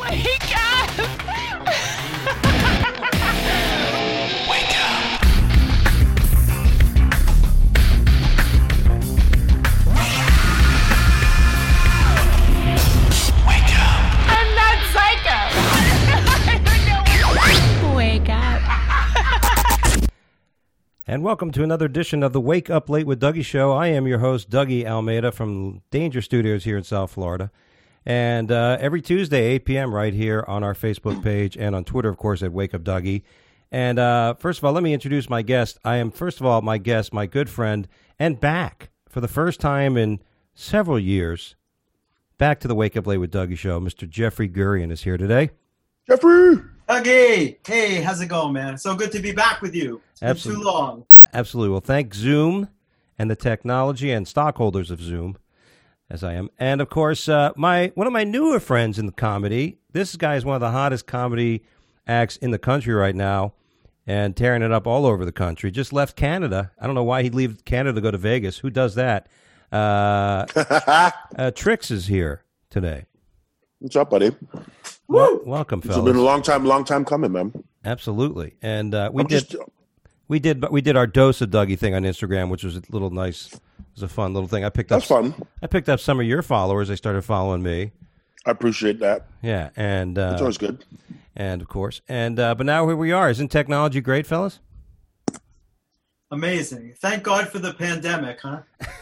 Wake up! Wake up! Wake up! I'm not psycho! Wake up! And welcome to another edition of the Wake Up Late with Dougie show. I am your host, Dougie Almeida from Danger Studios here in South Florida. And every Tuesday, 8 p.m. right here on our Facebook page and on Twitter, of course, at Wake Up Dougie. And first of all, let me introduce my guest. I am, first of all, my guest, my good friend, and back for the first time in several years, back to the Wake Up Late with Dougie show. Mr. Jeffrey Gurian is here today. Jeffrey! Dougie! Hey, how's it going, man? So good to be back with you. It's been too long. Absolutely. Well, thank Zoom and the technology and stockholders of Zoom, as I am. And, of course, one of my newer friends in the comedy. This guy is one of the hottest comedy acts in the country right now and tearing it up all over the country. Just left Canada. I don't know why he'd leave Canada to go to Vegas. Who does that? Trix is here today. What's up, buddy? Welcome, fellas. It's been a long time coming, man. Absolutely. And we did our dose of Dougie thing on Instagram, which was a little nice. It was a fun little thing. That's fun. I picked up some of your followers. They started following me. I appreciate that. Yeah, and it's always good. And of course, and but now here we are. Isn't technology great, fellas? Amazing. Thank God for the pandemic, huh?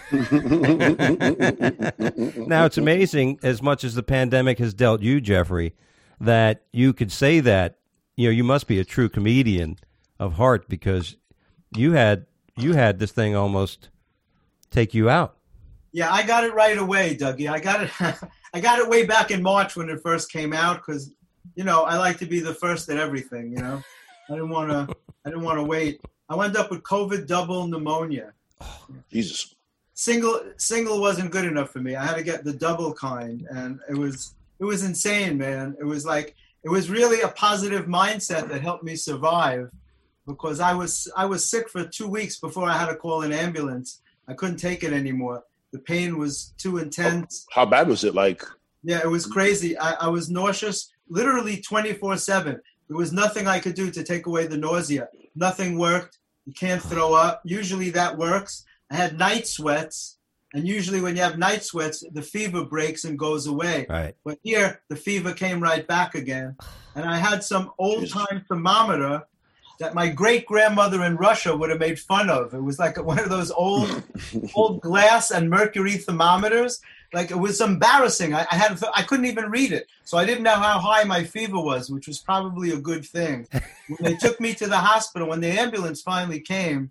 Now it's amazing, as much as the pandemic has dealt you, Jeffrey, that you could say that. You know, you must be a true comedian of heart, because you had this thing almost take you out. Yeah, I got it right away, Dougie. I got it way back in March when it first came out, because, you know, I like to be the first at everything, you know. I didn't want to wait. I wound up with COVID double pneumonia. Oh, Jesus. Single wasn't good enough for me. I had to get the double kind, and it was insane, man. It was really a positive mindset that helped me survive, because I was sick for 2 weeks before I had to call an ambulance. I couldn't take it anymore. The pain was too intense. How bad was it? Like? Yeah, it was crazy. I was nauseous literally 24/7. There was nothing I could do to take away the nausea. Nothing worked. You can't throw up. Usually that works. I had night sweats, and usually when you have night sweats, the fever breaks and goes away. Right. But here, the fever came right back again. And I had some old-time thermometer that my great-grandmother in Russia would have made fun of. It was like one of those old glass and mercury thermometers. Like, it was embarrassing. I couldn't even read it. So I didn't know how high my fever was, which was probably a good thing. When they took me to the hospital, when the ambulance finally came,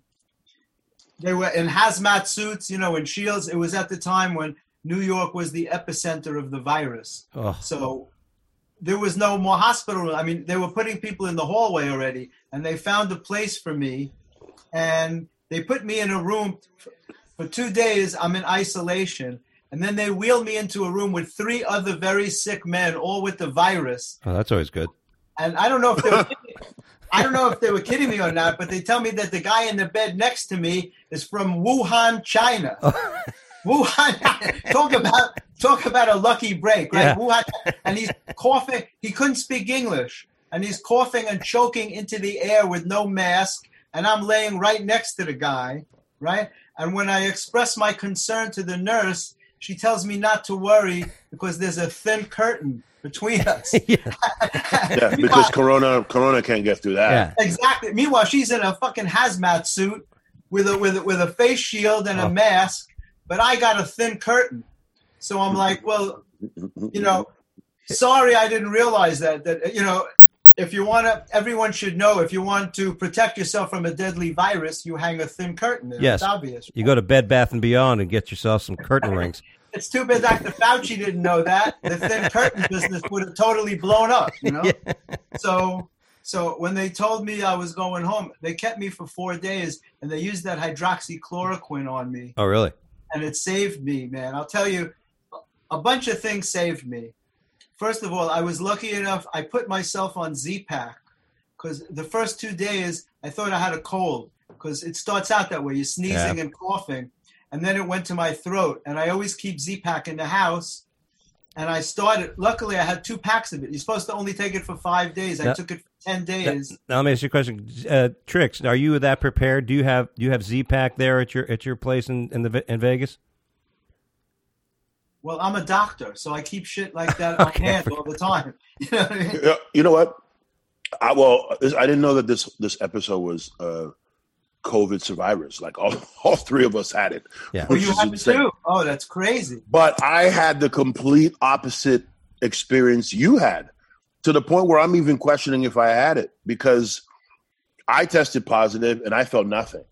they were in hazmat suits, you know, in shields. It was at the time when New York was the epicenter of the virus. Oh. So there was no more hospital. I mean, they were putting people in the hallway already, and they found a place for me, and they put me in a room for 2 days. I'm in isolation, and then they wheeled me into a room with 3 other very sick men, all with the virus. Oh, that's always good. And I don't know if they were kidding me or not, but they tell me that the guy in the bed next to me is from Wuhan, China. Wuhan, talk about a lucky break, right? Yeah. Wuhan, and he's coughing. He couldn't speak English, and he's coughing and choking into the air with no mask. And I'm laying right next to the guy, right? And when I express my concern to the nurse, she tells me not to worry because there's a thin curtain between us. Yeah, because Corona can't get through that. Yeah. Exactly. Meanwhile, she's in a fucking hazmat suit with a face shield and a mask, but I got a thin curtain. So I'm like, well, you know, sorry, I didn't realize that, you know, if you want to, everyone should know, if you want to protect yourself from a deadly virus, you hang a thin curtain. Yes. It's obvious. You go to Bed Bath & Beyond and get yourself some curtain rings. It's too bad Dr. Fauci didn't know that. The thin curtain business would have totally blown up, you know? Yeah. So when they told me I was going home, they kept me for 4 days, and they used that hydroxychloroquine on me. Oh, really? And it saved me, man. I'll tell you, a bunch of things saved me. First of all, I was lucky enough, I put myself on Z-Pak, because the first 2 days, I thought I had a cold, because it starts out that way. You're sneezing and coughing. And then it went to my throat. And I always keep Z-Pak in the house. And I started, luckily I had 2 packs of it. You're supposed to only take it for 5 days. I took it for 10 days. Now let me ask you a question. Trix, are you that prepared? Do you have Z-Pack there at your place in Vegas? Well, I'm a doctor, so I keep shit like that on hand all the time. You know what I mean? Yeah, you know what? I didn't know that this episode was COVID survivors. Like all 3 of us had it. Yeah. Oh, you have it too? Oh, that's crazy. But I had the complete opposite experience you had, to the point where I'm even questioning if I had it, because I tested positive and I felt nothing.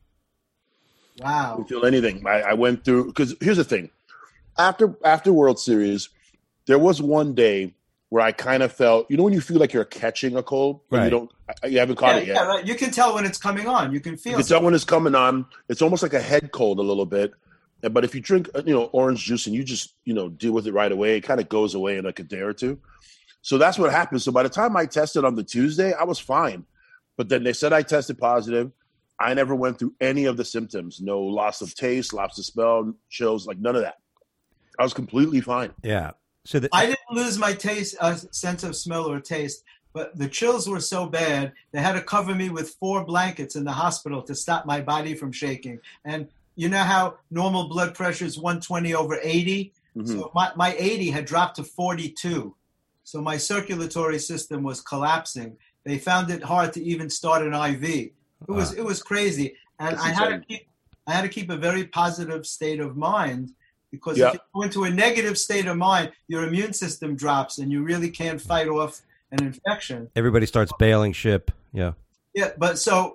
Wow. I didn't feel anything. I went through, because here's the thing. After World Series, there was one day where I kind of felt, when you feel like you're catching a cold, but right. you haven't caught it yet. Yeah, right. You can tell when it's coming on. You can feel it. You can tell when it's coming on. It's almost like a head cold a little bit. But if you drink, orange juice and you just, deal with it right away, it kind of goes away in like a day or two. So that's what happened. So by the time I tested on the Tuesday, I was fine. But then they said I tested positive. I never went through any of the symptoms. No loss of taste, loss of smell, chills, like none of that. I was completely fine. Yeah. So I didn't lose my sense of smell or taste, but the chills were so bad, they had to cover me with 4 blankets in the hospital to stop my body from shaking. And you know how normal blood pressure is 120/80? Mm-hmm. So my 80 had dropped to 42. So my circulatory system was collapsing. They found it hard to even start an IV. It was crazy. And I had to keep a very positive state of mind. Because if you go into a negative state of mind, your immune system drops and you really can't fight off an infection. Everybody starts bailing ship. Yeah. Yeah, but so,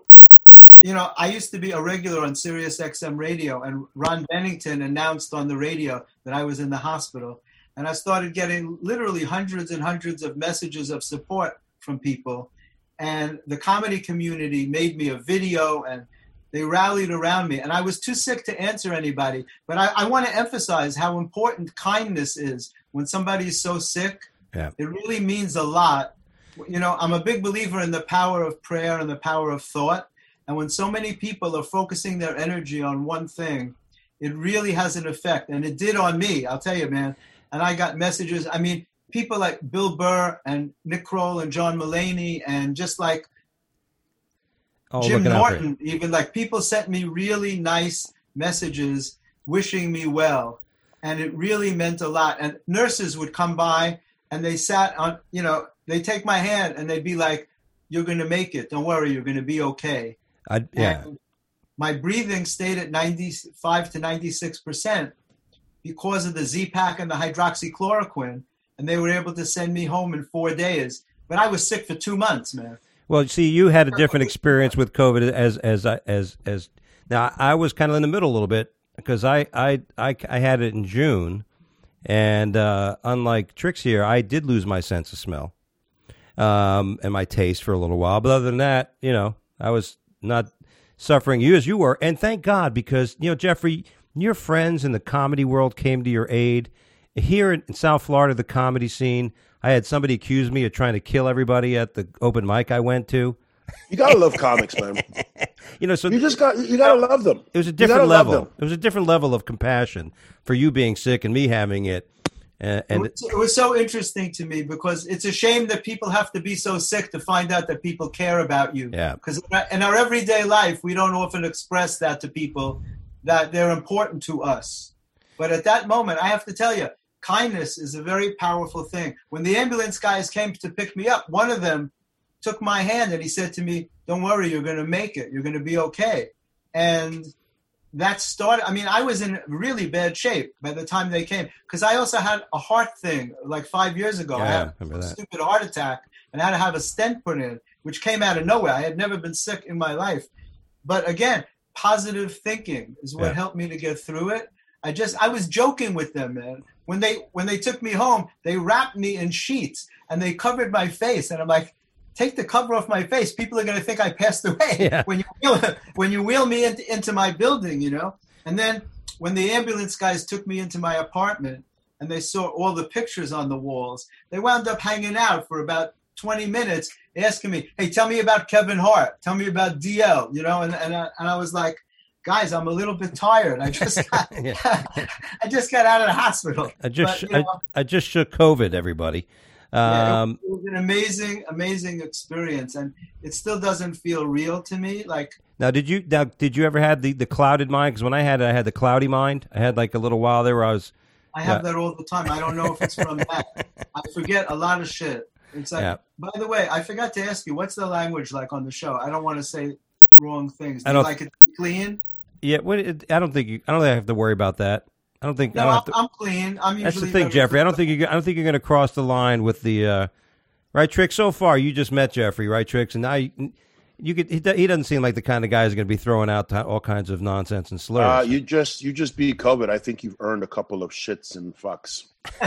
I used to be a regular on Sirius XM radio, and Ron Bennington announced on the radio that I was in the hospital. And I started getting literally hundreds and hundreds of messages of support from people. And the comedy community made me a video, and they rallied around me, and I was too sick to answer anybody. But I want to emphasize how important kindness is when somebody is so sick. Yeah. It really means a lot. I'm a big believer in the power of prayer and the power of thought. And when so many people are focusing their energy on one thing, it really has an effect. And it did on me, I'll tell you, man. And I got messages. I mean, people like Bill Burr and Nick Kroll and John Mulaney, and just like Jim Norton, even, like, people sent me really nice messages wishing me well, and it really meant a lot. And nurses would come by and they sat on, they take my hand and they'd be like, "You're going to make it. Don't worry. You're going to be okay." And my breathing stayed at 95 to 96% because of the Z-Pack and the hydroxychloroquine, and they were able to send me home in 4 days. But I was sick for 2 months, man. Well, see, you had a different experience with COVID as now. I was kind of in the middle a little bit because I had it in June, and unlike Trix here, I did lose my sense of smell and my taste for a little while. But other than that, I was not suffering as you were, and thank God, because Jeffrey, your friends in the comedy world came to your aid. Here in South Florida, the comedy scene, I had somebody accuse me of trying to kill everybody at the open mic I went to. You gotta love comics, man. So you gotta love them. It was a different level. It was a different level of compassion for you being sick and me having it. And it was so interesting to me, because it's a shame that people have to be so sick to find out that people care about you. Yeah. Because in our everyday life, we don't often express that to people, that they're important to us. But at that moment, I have to tell you, kindness is a very powerful thing. When the ambulance guys came to pick me up, one of them took my hand and he said to me, "Don't worry, you're going to make it. You're going to be okay." And that started, I was in really bad shape by the time they came, because I also had a heart thing like 5 years ago. I had a stupid heart attack and I had to have a stent put in, which came out of nowhere. I had never been sick in my life. But again, positive thinking is what helped me to get through it. I was joking with them, man. When they took me home, they wrapped me in sheets and they covered my face. And I'm like, take the cover off my face. People are going to think I passed away when you wheel me into my building, And then when the ambulance guys took me into my apartment and they saw all the pictures on the walls, they wound up hanging out for about 20 minutes asking me, "Hey, tell me about Kevin Hart. Tell me about DL," And I was like, guys, I'm a little bit tired. I just got, I just got out of the hospital. I just shook COVID, everybody. It was an amazing experience, and it still doesn't feel real to me. Like now, did you ever have the clouded mind? Because when I had the cloudy mind. I had like a little while there where I have that all the time. I don't know if it's from that. I forget a lot of shit. It's like, by the way, I forgot to ask you, what's the language like on the show? I don't want to say wrong things. Do you like it clean? Yeah, I don't think I have to worry about that. I don't think. No, I'm clean. I'm usually. That's the thing, Jeffrey. I don't think you're going to cross the line with the right, Trix. So far, you just met Jeffrey, right, Trix, and now you could. He doesn't seem like the kind of guy who's going to be throwing out all kinds of nonsense and slurs. You just beat COVID. I think you've earned a couple of shits and fucks.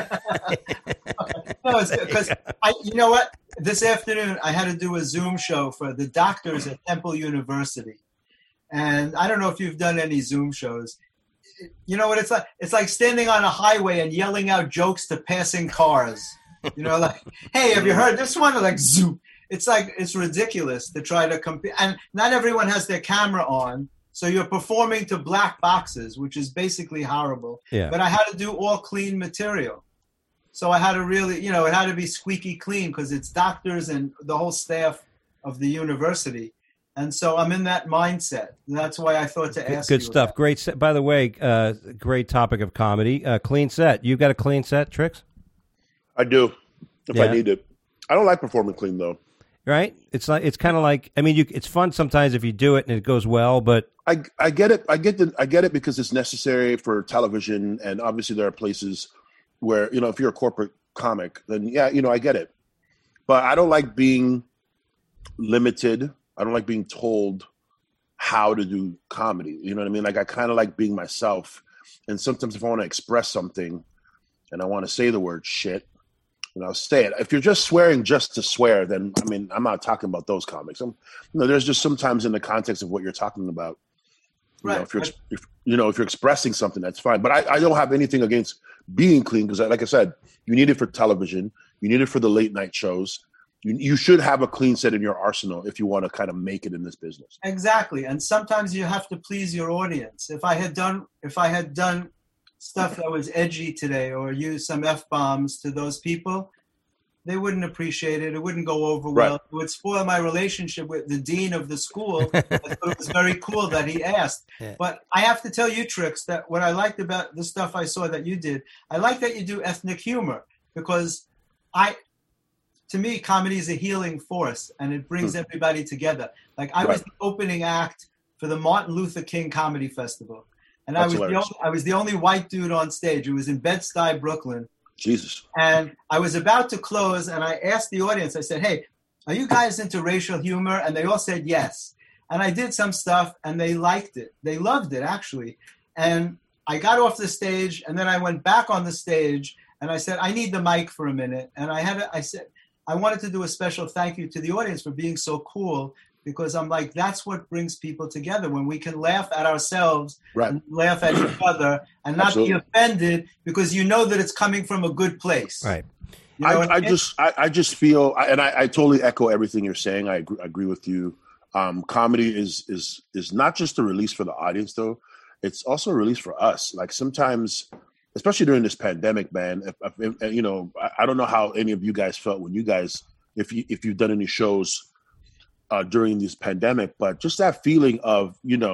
No, it's because you know what? This afternoon I had to do a Zoom show for the doctors at Temple University, and I don't know if you've done any Zoom shows. You know what it's like? It's like standing on a highway and yelling out jokes to passing cars. You know, like, hey, have you heard this one? Or like, zoom. It's like, it's ridiculous to try to compete. And not everyone has their camera on. So you're performing to black boxes, which is basically horrible. Yeah. But I had to do all clean material. So I had to really, it had to be squeaky clean because it's doctors and the whole staff of the university. And so I'm in that mindset. And that's why I thought to ask you. Good stuff. Great set. By the way, great topic of comedy. Clean set. You got a clean set, Trix? I do, if I need it. I don't like performing clean, though. Right? It's kind of like, I mean, it's fun sometimes if you do it and it goes well, but I get it. I get it because it's necessary for television, and obviously there are places where, if you're a corporate comic, then I get it. But I don't like being limited. I don't like being told how to do comedy. You know what I mean? Like, I kind of like being myself. And sometimes if I want to express something and I want to say the word shit, I'll say it. If you're just swearing just to swear, then, I mean, I'm not talking about those comics. There's just sometimes in the context of what you're talking about, right. If you're expressing something, that's fine. But I don't have anything against being clean because, like I said, you need it for television. You need it for the late night shows. You should have a clean set in your arsenal if you want to kind of make it in this business. Exactly. And sometimes you have to please your audience. If I had done stuff that was edgy today or used some F-bombs to those people, they wouldn't appreciate it. It wouldn't go over well. Right. It would spoil my relationship with the dean of the school. I thought it was very cool that he asked. Yeah. But I have to tell you, Trix, that what I liked about the stuff I saw that you did, I like that you do ethnic humor because to me, comedy is a healing force, and it brings everybody together. Like, I was the opening act for the Martin Luther King Comedy Festival, and I was the only white dude on stage. It was in Bed-Stuy, Brooklyn. Jesus. And I was about to close, and I asked the audience, I said, hey, are you guys into racial humor? And they all said yes. And I did some stuff, and they liked it. They loved it, actually. And I got off the stage, and then I went back on the stage, and I said, I need the mic for a minute. And I said, I wanted to do a special thank you to the audience for being so cool, because I'm like, that's what brings people together, when we can laugh at ourselves and laugh at each other and not be offended because you know that it's coming from a good place. Right. You know I just feel, and I totally echo everything you're saying. I agree with you. Comedy is not just a release for the audience, though. It's also a release for us. Like, sometimes, especially during this pandemic, man, I don't know how any of you guys felt when if you've done any shows during this pandemic, but just that feeling of,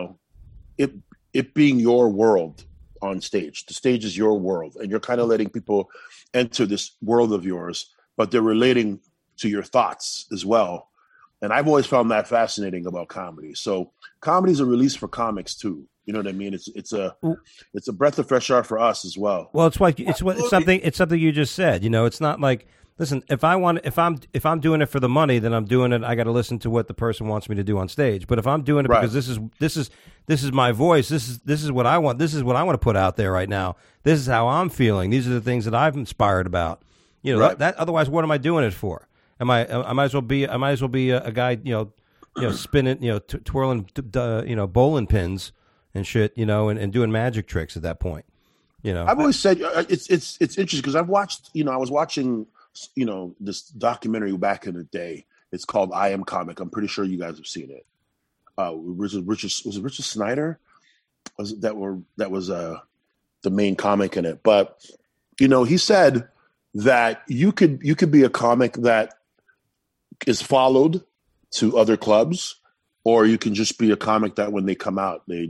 it being your world on stage. The stage is your world, and you're kind of letting people enter this world of yours, but they're relating to your thoughts as well. And I've always found that fascinating about comedy. So comedy is a release for comics too. You know what I mean? It's a breath of fresh air for us as well. Well, it's something you just said. It's not like, listen, if I'm doing it for the money, then I'm doing it. I got to listen to what the person wants me to do on stage. But if I'm doing it because this is my voice, this is what I want. This is what I want to put out there right now. This is how I'm feeling. These are the things that I've inspired about. That otherwise, what am I doing it for? I might as well be a guy, spinning, twirling, bowling pins and shit, and doing magic tricks at that point. I've always said it's interesting because I've watched, I was watching, this documentary back in the day. It's called I Am Comic. I'm pretty sure you guys have seen it. Was it Richard Snyder? was the main comic in it. But he said that you could be a comic that is followed to other clubs, or you can just be a comic that when they come out, they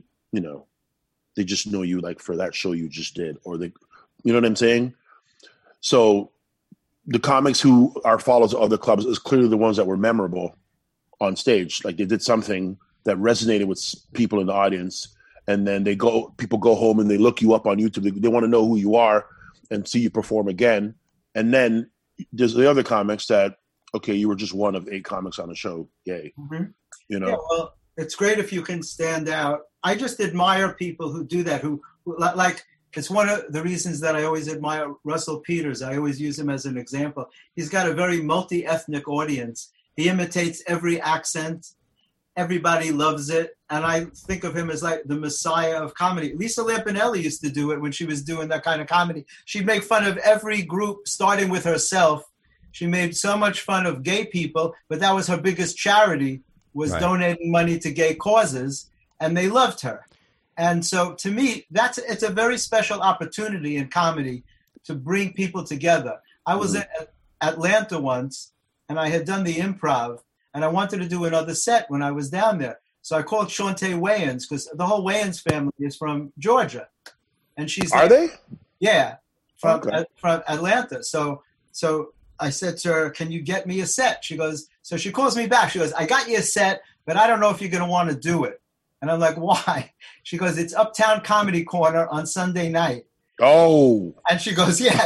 just know you like for that show you just did, or they, you know what I'm saying? So the comics who are followed to other clubs is clearly the ones that were memorable on stage. Like they did something that resonated with people in the audience, and then people go home and they look you up on YouTube. They want to know who you are and see you perform again. And then there's the other comics that, okay, you were just one of 8 comics on a show. Yay. Mm-hmm. Yeah, well, it's great if you can stand out. I just admire people who do that, who like, it's one of the reasons that I always admire Russell Peters. I always use him as an example. He's got a very multi-ethnic audience. He imitates every accent. Everybody loves it. And I think of him as like the messiah of comedy. Lisa Lampanelli used to do it when she was doing that kind of comedy. She'd make fun of every group, starting with herself. She made so much fun of gay people, but that was her biggest charity, was donating money to gay causes, and they loved her. And so to me, it's a very special opportunity in comedy to bring people together. I was in Atlanta once, and I had done the Improv, and I wanted to do another set when I was down there. So I called Shauntae Wayans, because the whole Wayans family is from Georgia. And she's Are they? Yeah, from Atlanta. So I said to her, can you get me a set? She goes, so she calls me back. She goes, I got you a set, but I don't know if you're going to want to do it. And I'm like, why? She goes, it's Uptown Comedy Corner on Sunday night. Oh. And she goes, yeah,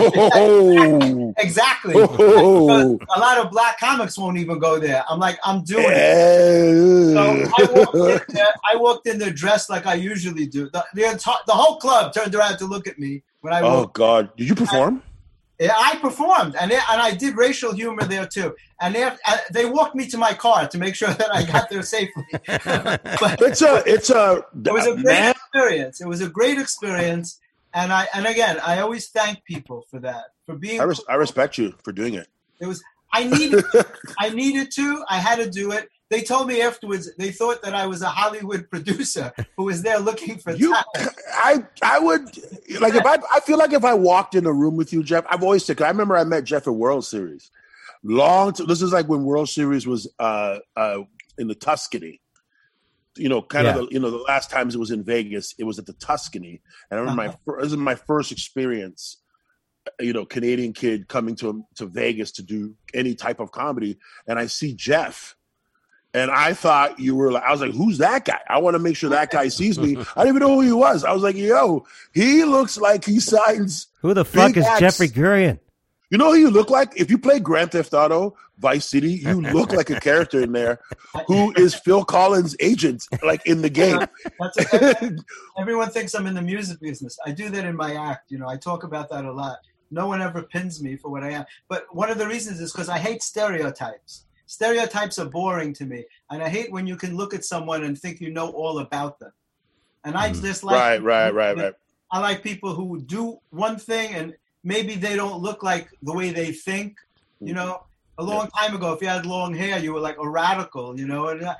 exactly. Oh. A lot of black comics won't even go there. I'm like, I'm doing it. So I walked in there dressed like I usually do. The whole club turned around to look at me when I walked. Oh, God. Did you perform? Yeah, I performed, and I did racial humor there too. And they walked me to my car to make sure that I got there safely. But it was a great experience. It was a great experience, and again, I always thank people for that, for being. I respect you for doing it. It was. I needed to. I had to do it. They told me afterwards they thought that I was a Hollywood producer who was there looking for talent. I would like if I feel like if I walked in a room with you, Jeff. I've always said, I remember I met Jeff at World Series. This is like when World Series was in the Tuscany. The last times it was in Vegas, it was at the Tuscany, and I remember this is my first experience. Canadian kid coming to Vegas to do any type of comedy, and I see Jeff. And I thought I was like, who's that guy? I want to make sure that guy sees me. I didn't even know who he was. I was like, yo, he looks like he signs. Who the fuck is Jeffrey Gurian? You know who you look like? If you play Grand Theft Auto, Vice City, you look like a character in there who is Phil Collins' agent, like in the game. Everyone thinks I'm in the music business. I do that in my act. I talk about that a lot. No one ever pins me for what I am. But one of the reasons is because I hate stereotypes. Stereotypes are boring to me, and I hate when you can look at someone and think you know all about them. And I just like right. I like people who do one thing and maybe they don't look like the way they think. A long time ago, if you had long hair, you were like a radical. And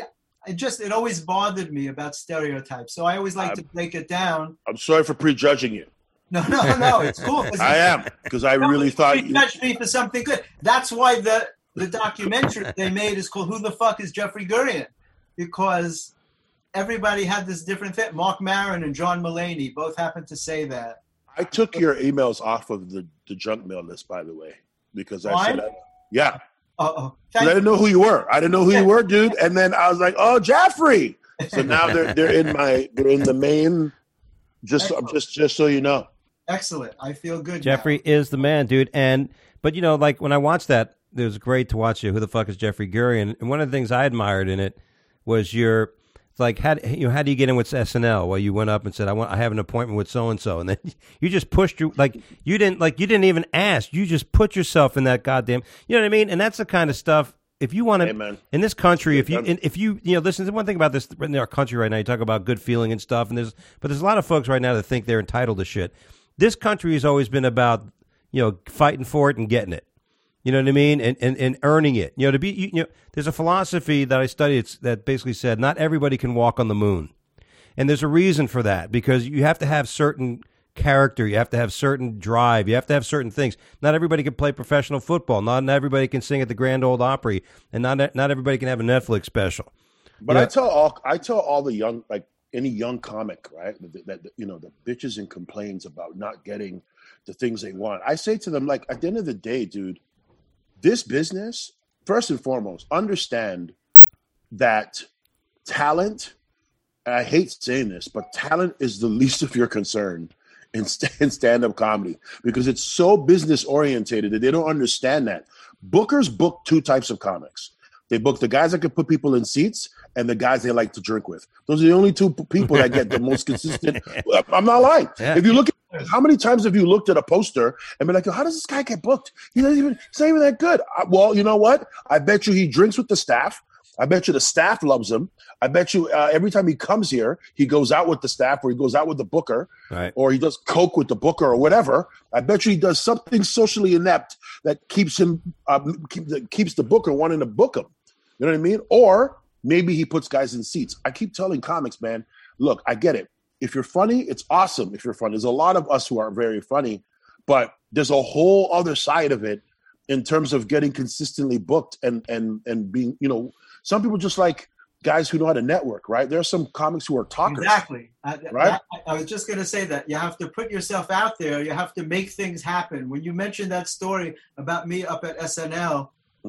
it always bothered me about stereotypes. So I always like to break it down. I'm sorry for prejudging you. No, it's cool. I am, because I really thought you judged me for something good. That's why the documentary they made is called Who the Fuck is Jeffrey Gurian? Because everybody had this different thing. Mark Maron and John Mulaney both happened to say that. I took your emails off of the junk mail list, by the way, because I said, yeah. I didn't know who you were. You were, dude. And then I was like, oh, Jeffrey. So now they're in the main. Just so you know. Excellent. I feel good. Jeffrey is the man, dude. But like when I watched that, it was great to watch you. Who the fuck is Jeffrey Gurian? And one of the things I admired in it was how do you get in with SNL? Well, you went up and said, I have an appointment with so and so, and then you just pushed you you didn't even ask. You just put yourself in that goddamn. You know what I mean? And that's the kind of stuff. If you want to, in this country, if you listen, one thing about this in our country right now, you talk about good feeling and stuff, and there's a lot of folks right now that think they're entitled to shit. This country has always been about fighting for it and getting it. You know what I mean? And earning it. There's a philosophy that I studied that basically said not everybody can walk on the moon. And there's a reason for that, because you have to have certain character, you have to have certain drive, you have to have certain things. Not everybody can play professional football. Not everybody can sing at the Grand Ole Opry, and not everybody can have a Netflix special. But I tell all the young, like any young comic, right, that the bitches and complains about not getting the things they want. I say to them, like, at the end of the day, dude, this business, first and foremost, understand that talent, and I hate saying this, but talent is the least of your concern in stand-up comedy, because it's so business orientated that they don't understand that. Bookers book two types of comics. They book the guys that can put people in seats and the guys they like to drink with. Those are the only two people that get the most consistent. I'm not lying. Yeah. If you look at how many times have you looked at a poster and been like, how does this guy get booked? He's not even that good. Well, you know what? I bet you he drinks with the staff. I bet you the staff loves him. I bet you every time he comes here, he goes out with the staff, or he goes out with the booker, right, or he does coke with the booker or whatever. I bet you he does something socially inept that keeps him keeps the booker wanting to book him. You know what I mean? Or maybe he puts guys in seats. I keep telling comics, man, look, I get it. If you're funny, it's awesome. If you're funny, there's a lot of us who are very funny, but there's a whole other side of it in terms of getting consistently booked and being, some people just like guys who know how to network, right? There are some comics who are talkers. Exactly. Right? I was just going to say that. You have to put yourself out there. You have to make things happen. When you mentioned that story about me up at SNL,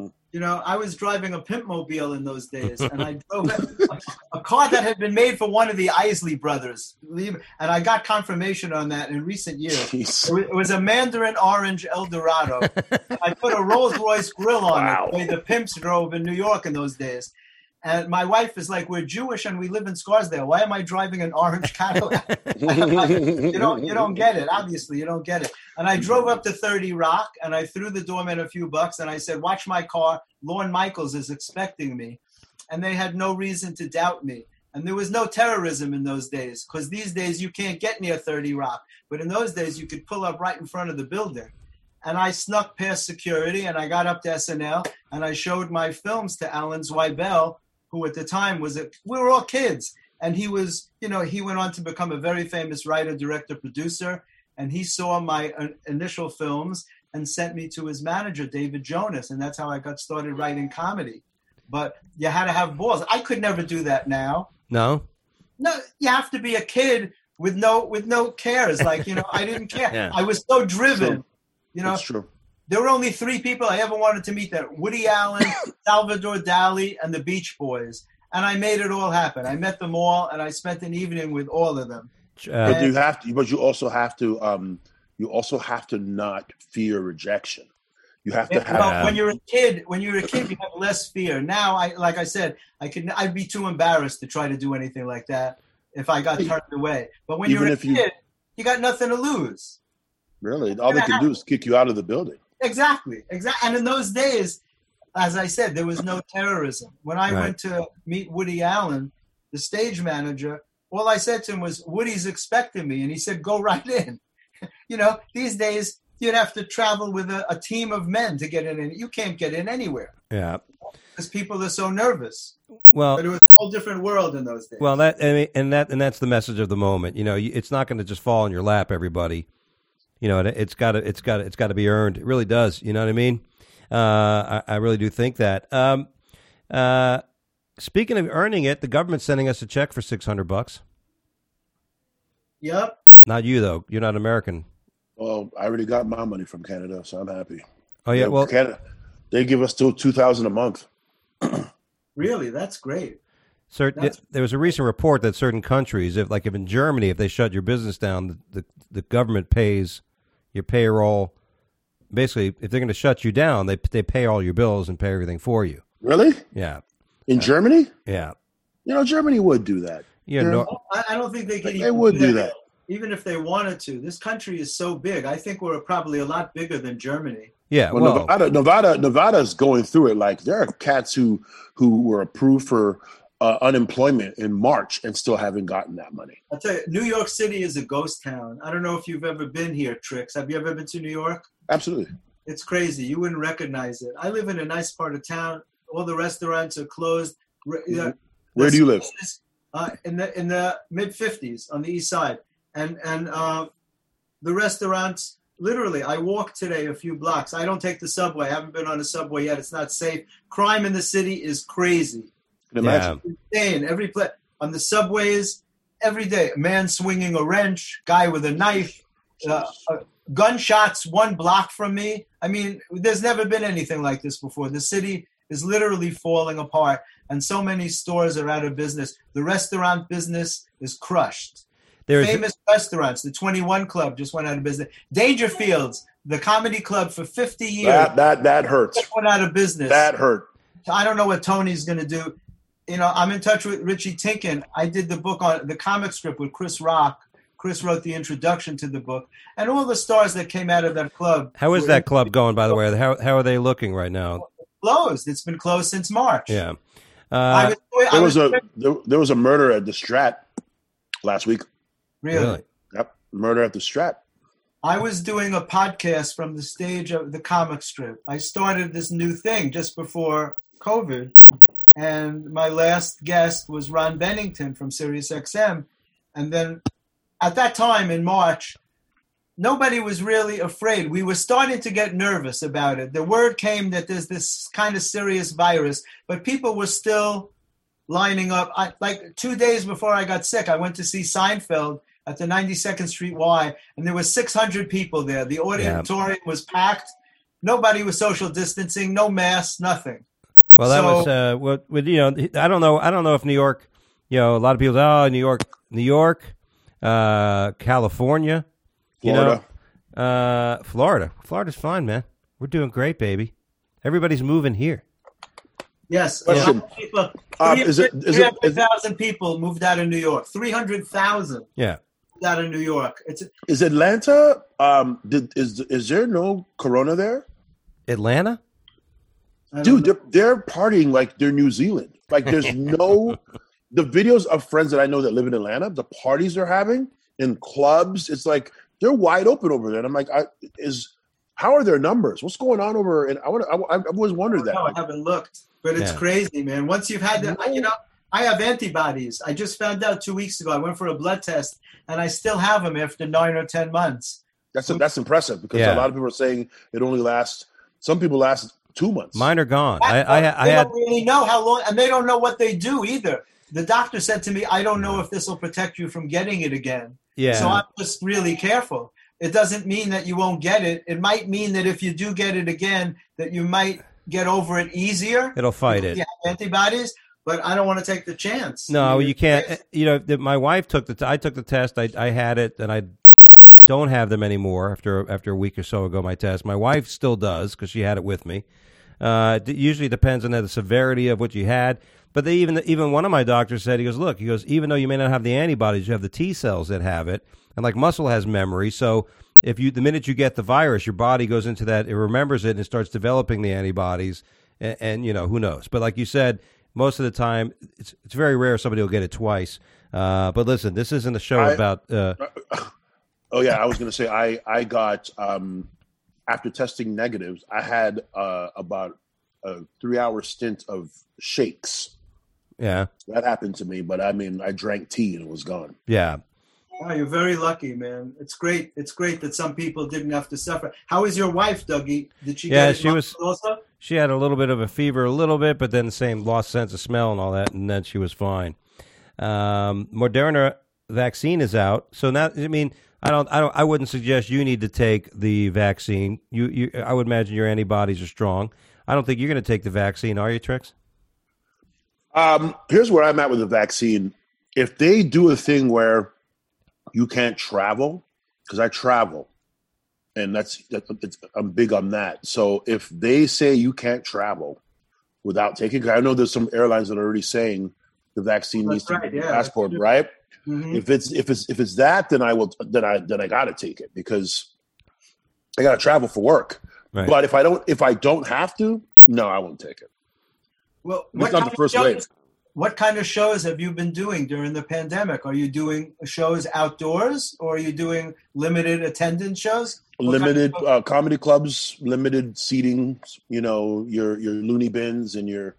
I was driving a pimp mobile in those days, and I drove a car that had been made for one of the Isley brothers. And I got confirmation on that in recent years. Jeez. It was a Mandarin Orange Eldorado. I put a Rolls Royce grill on it, the way the pimps drove in New York in those days. And my wife is like, we're Jewish and we live in Scarsdale. Why am I driving an orange Cadillac? Like, you don't get it. Obviously, you don't get it. And I drove up to 30 Rock and I threw the doorman a few bucks and I said, watch my car. Lorne Michaels is expecting me. And they had no reason to doubt me. And there was no terrorism in those days, because these days you can't get near 30 Rock. But in those days, you could pull up right in front of the building. And I snuck past security and I got up to SNL and I showed my films to Alan Zweibel, who at the time we were all kids. And he was, he went on to become a very famous writer, director, producer. And he saw my initial films and sent me to his manager, David Jonas. And that's how I got started writing comedy. But you had to have balls. I could never do that now. No, you have to be a kid with no cares. Like, I didn't care. Yeah. I was so driven. It's true. There were only 3 people I ever wanted to meet there: Woody Allen, Salvador Dali, and the Beach Boys. And I made it all happen. I met them all, and I spent an evening with all of them. But you also have to not fear rejection. You have to have. When you're a kid, you have less fear. Now, like I said, I'd be too embarrassed to try to do anything like that if I got turned away. But when you're a kid, you got nothing to lose. Really, all they can do is kick you out of the building. Exactly. And in those days, as I said, there was no terrorism. When I went to meet Woody Allen, the stage manager, all I said to him was, Woody's expecting me. And he said, go right in. These days, you'd have to travel with a team of men to get in. You can't get in anywhere. Yeah. Because people are so nervous. Well, but it was a whole different world in those days. Well, that's the message of the moment. It's not going to just fall in your lap, everybody. It's got to be earned. It really does. You know what I mean? I really do think that. Speaking of earning it, the government's sending us a check for $600. Yep. Not you though. You're not American. Well, I already got my money from Canada, so I'm happy. Oh yeah. Well, Canada, they give us till $2,000 a month. Really, that's great. There was a recent report that certain countries, if in Germany, if they shut your business down, the government pays your payroll. Basically, if they're going to shut you down, they pay all your bills and pay everything for you. Really? Yeah. In Germany? Yeah. Germany would do that. I don't think they could. They would do that. Even if they wanted to. This country is so big. I think we're probably a lot bigger than Germany. Yeah. Well, Nevada's going through it. Like, there are cats who were approved for unemployment in March and still haven't gotten that money. I'll tell you, New York City is a ghost town. I don't know if you've ever been here, Trix. Have you ever been to New York? Absolutely. It's crazy. You wouldn't recognize it. I live in a nice part of town. All the restaurants are closed. Where do you live? in the mid-50s on the east side. And the restaurants, literally, I walked today a few blocks. I don't take the subway. I haven't been on a subway yet. It's not safe. Crime in the city is crazy. Can imagine. Yeah. Insane. Every place on the subways, every day, a man swinging a wrench, guy with a knife, gunshots 1 block from me. I mean, there's never been anything like this before. The city is literally falling apart, and so many stores are out of business. The restaurant business is crushed. Famous restaurants, the 21 Club just went out of business. Dangerfields, the comedy club for 50 years. That hurts. Just went out of business. That hurt. I don't know what Tony's going to do. You know, I'm in touch with Richie Tinkin. I did the book on the comic strip with Chris Rock. Chris wrote the introduction to the book. And all the stars that came out of that club. How is that club going, by the way? How are they looking right now? Closed. It's been closed since March. Yeah. There was a murder at the Strat last week. Really? Yep. Murder at the Strat. I was doing a podcast from the stage of the comic strip. I started this new thing just before COVID, and my last guest was Ron Bennington from SiriusXM. And then at that time in March, nobody was really afraid. We were starting to get nervous about it. The word came that there's this kind of serious virus, but people were still lining up. Like 2 days before I got sick, I went to see Seinfeld at the 92nd Street Y, and there were 600 people there. The auditorium was packed. Nobody was social distancing, no masks, nothing. Well, that was you know, I don't know if New York, you know, a lot of people say, oh, New York, California, Florida. You know, Florida's fine, man. We're doing great, baby. Everybody's moving here. Yes, Listen, 300,000 people moved out of New York. 300,000. Yeah. Moved out of New York. Is Atlanta? Is there no corona there? Atlanta? Dude, they're partying like they're New Zealand. Like there's no. The videos of friends that I know that live in Atlanta, the parties they're having in clubs, it's like they're wide open over there. And I'm like, how are their numbers? What's going on over? And I've always wondered that. No, I haven't looked, but it's crazy, man. Once you've had that, you know, I have antibodies. I just found out 2 weeks ago. I went for a blood test, and I still have them after 9 or 10 months. That's impressive because a lot of people are saying it only lasts. Some people last 2 months. Mine are gone. They don't really know how long, and they don't know what they do either. The doctor said to me, I don't know if this will protect you from getting it again. Yeah. So I'm just really careful. It doesn't mean that you won't get it. It might mean that if you do get it again, that you might get over it easier. It'll fight it. You have antibodies, but I don't want to take the chance. No, you can't. You know, my wife took I took the test. I had it, and I don't have them anymore after a week or so ago, my test. My wife still does because she had it with me. It usually depends on the severity of what you had. But even one of my doctors said, he goes, even though you may not have the antibodies, you have the T cells that have it. And like muscle has memory. So the minute you get the virus, your body goes into that, it remembers it and it starts developing the antibodies. And you know, who knows? But like you said, most of the time, it's very rare somebody will get it twice. But listen, this isn't a show about... Oh, yeah, I was going to say, I got, after testing negatives, I had about a 3-hour stint of shakes. Yeah. That happened to me, but I mean, I drank tea and it was gone. Yeah. Oh, you're very lucky, man. It's great. It's great that some people didn't have to suffer. How is your wife, Dougie? Did she get it also? She had a little bit of a fever, but then the same lost sense of smell and all that, and then she was fine. Moderna vaccine is out, so now I mean, I wouldn't suggest you need to take the vaccine. I would imagine your antibodies are strong. I don't think you're going to take the vaccine, are you, Trix? Here's where I'm at with the vaccine. If they do a thing where you can't travel, because I travel, and I'm big on that. So if they say you can't travel without taking, because I know there's some airlines that are already saying the vaccine needs to be a passport, right? Mm-hmm. If it's that, then I gotta take it because I gotta travel for work. Right. But if I don't have to, no, I won't take it. Well, what kind of shows have you been doing during the pandemic? Are you doing shows outdoors, or are you doing limited attendance shows? Limited comedy clubs, limited seating. You know, your loony bins and your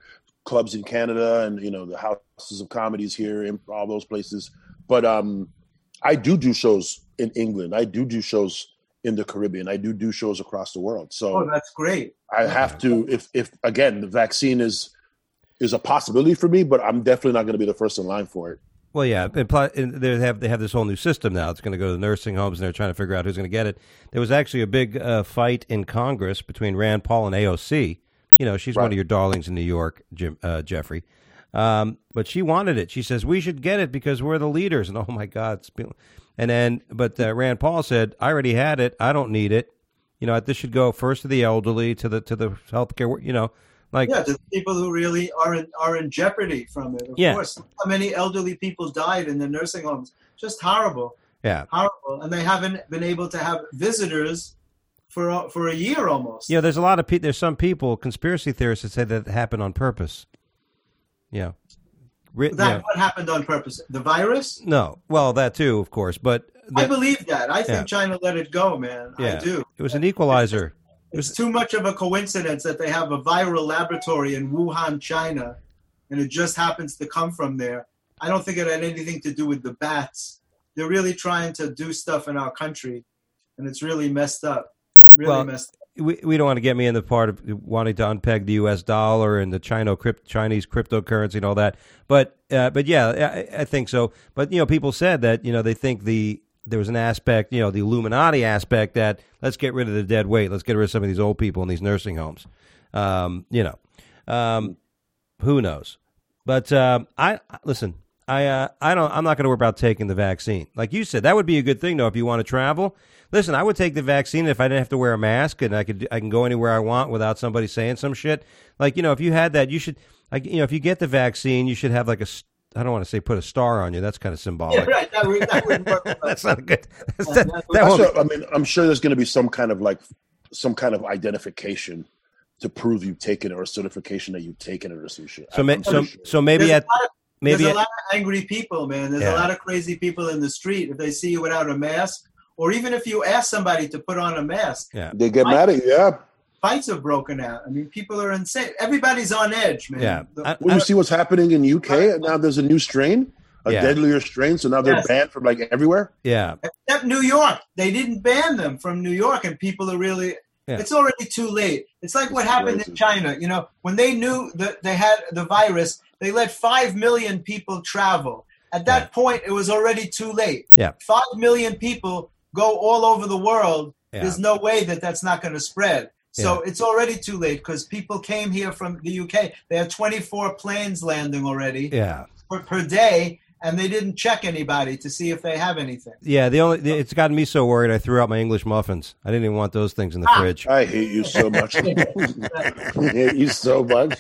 clubs in Canada and, you know, the houses of comedies here in all those places. But I do shows in England. I do shows in the Caribbean. I do shows across the world. So that's great. I have to, if again, the vaccine is a possibility for me, but I'm definitely not going to be the first in line for it. Well, yeah, they have this whole new system now. It's going to go to the nursing homes, and they're trying to figure out who's going to get it. There was actually a big fight in Congress between Rand Paul and AOC. You know, she's one of your darlings in New York, Jeffrey. But she wanted it. She says, we should get it because we're the leaders. And, oh, my God. But Rand Paul said, I already had it. I don't need it. You know, this should go first to the elderly, to the healthcare, you know. Like, to the people who really are in jeopardy from it. Of course, how many elderly people died in the nursing homes? Just horrible. Yeah, horrible. And they haven't been able to have visitors for a year almost. Yeah, there's a lot of people. There's some people, conspiracy theorists, that say that it happened on purpose. Yeah, what happened on purpose? The virus? No, well, that too, of course. But I believe that. I think China let it go, man. Yeah. I do. It was an equalizer. It's too much of a coincidence that they have a viral laboratory in Wuhan, China, and it just happens to come from there. I don't think it had anything to do with the bats. They're really trying to do stuff in our country, and it's really messed up. Messed up. We don't want to get me in the part of wanting to unpeg the U.S. dollar and the Chinese cryptocurrency and all that. But yeah, I think so. But, you know, people said that, you know, they think there was an aspect, you know, the Illuminati aspect that let's get rid of the dead weight. Let's get rid of some of these old people in these nursing homes. You know, who knows? But I'm not going to worry about taking the vaccine. Like you said, that would be a good thing, though, if you want to travel. Listen, I would take the vaccine if I didn't have to wear a mask and I can go anywhere I want without somebody saying some shit. Like, you know, if you had that, you should, like, you know, if you get the vaccine, you should have like I don't want to say put a star on you. That's kind of symbolic. Yeah, right. That wouldn't work. That's not good. I mean, I'm sure there's going to be some kind of identification to prove you've taken it, or a certification that you've taken it, or some shit. So maybe there's a lot of angry people, man. There's a lot of crazy people in the street. If they see you without a mask, or even if you ask somebody to put on a mask, they get mad at you. Yeah. Fights have broken out. I mean, people are insane. Everybody's on edge, man. Yeah. You see what's happening in UK? Now there's a new strain, deadlier strain. So now they're banned from like everywhere. Yeah. Except New York. They didn't ban them from New York, and people are really. Yeah. It's already too late. It's like what happened in China. You know, when they knew that they had the virus, they let 5 million people travel. At that point, it was already too late. Yeah. 5 million people go all over the world. Yeah. There's no way that's not going to spread. So it's already too late because people came here from the UK. They had 24 planes landing already per day, and they didn't check anybody to see if they have anything. Yeah, it's gotten me so worried I threw out my English muffins. I didn't even want those things in the fridge. I hate you so much. I hate you so much.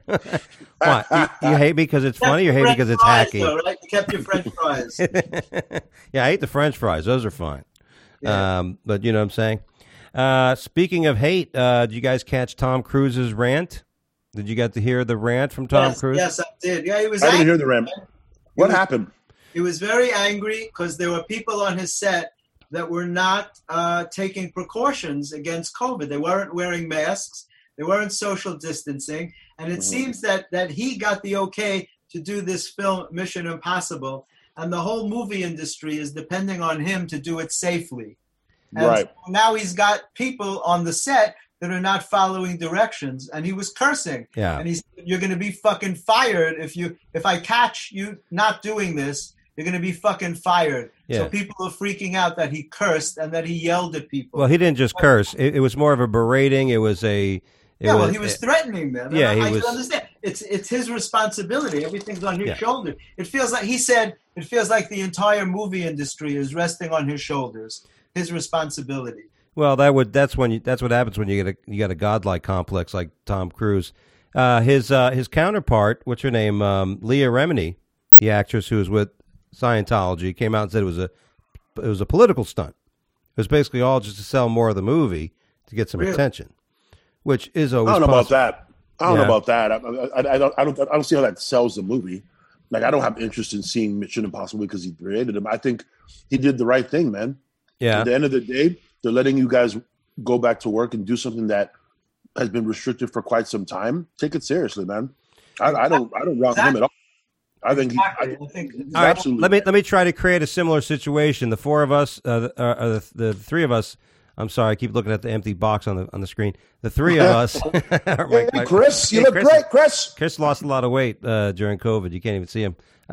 What? You hate me because it's funny or hate me because it's hacky? Though, right? You kept your French fries. Yeah, I hate the French fries. Those are fine. Yeah. But you know what I'm saying? Speaking of hate, did you guys catch Tom Cruise's rant? Did you get to hear the rant from Tom Cruise? Yes, I did. Yeah, he was. I didn't hear the rant. What happened? He was very angry because there were people on his set that were not taking precautions against COVID. They weren't wearing masks. They weren't social distancing. And it seems that he got the okay to do this film, Mission Impossible. And the whole movie industry is depending on him to do it safely. And so now he's got people on the set that are not following directions, and he was cursing. Yeah. And he said, "You're going to be fucking fired if I catch you not doing this. You're going to be fucking fired." Yeah. So people are freaking out that he cursed and that he yelled at people. Well, he didn't just curse. It was more of a berating. It was a. He was threatening them. Yeah, I can understand. It's his responsibility. Everything's on his shoulder. It feels like it feels like the entire movie industry is resting on his shoulders. His responsibility. Well, that's what happens when you get a godlike complex like Tom Cruise. His counterpart, what's her name, Leah Remini, the actress who was with Scientology, came out and said it was a political stunt. It was basically all just to sell more of the movie to get some attention, which is always. I don't know about that. I don't know about that. I don't see how that sells the movie. Like, I don't have interest in seeing Mission Impossible because he created him. I think he did the right thing, man. Yeah. At the end of the day, they're letting you guys go back to work and do something that has been restricted for quite some time. Take it seriously, man. I don't wrong him at all. I think Exactly. I think All right, absolutely. let me try to create a similar situation. The four of us, the three of us. I'm sorry, I keep looking at the empty box on the screen. The three of us. Hey, Chris, you look great, Chris. Chris lost a lot of weight during COVID. You can't even see him.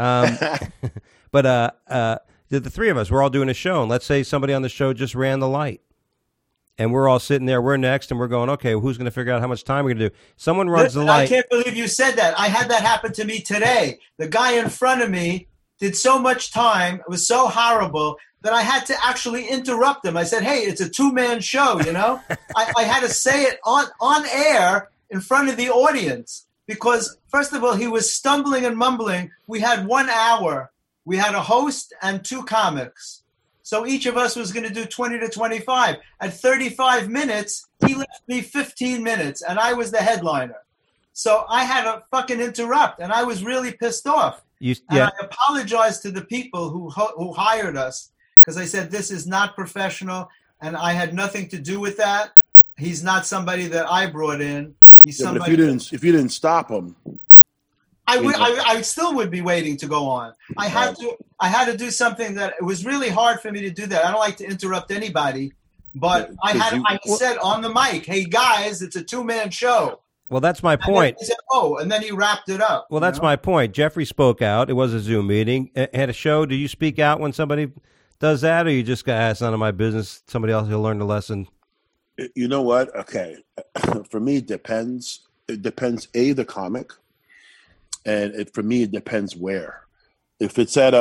But the three of us, we're all doing a show, and let's say somebody on the show just ran the light. And we're all sitting there. We're next, and we're going, okay, who's going to figure out how much time we're going to do? Someone runs the light. I can't believe you said that. I had that happen to me today. The guy in front of me did so much time. It was so horrible that I had to actually interrupt him. I said, hey, it's a two-man show, you know? I had to say it on air in front of the audience because, first of all, he was stumbling and mumbling. We had 1 hour. We had a host and two comics. So each of us was going to do 20 to 25. At 35 minutes, he left me 15 minutes, and I was the headliner. So I had to fucking interrupt, and I was really pissed off. And I apologized to the people who hired us because I said, this is not professional, and I had nothing to do with that. He's not somebody that I brought in. He's somebody. But if you didn't stop him, I still would be waiting to go on. I had to do something that it was really hard for me to do that. I don't like to interrupt anybody, but I said on the mic, "Hey guys, it's a two-man show." Well, that's my point. He said, and then he wrapped it up. Well, that's my point. Jeffrey spoke out. It was a Zoom meeting. At a show, do you speak out when somebody does that, or you just got it's none of my business? Somebody else will learn the lesson. You know what? Okay, for me, it depends. It depends. The comic. And for me, it depends where. If it's at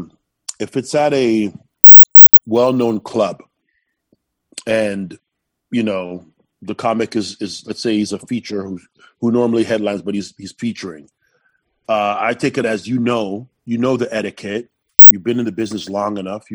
a well-known club, and the comic is let's say he's a feature who normally headlines, but he's featuring. I take it as you know the etiquette. You've been in the business long enough,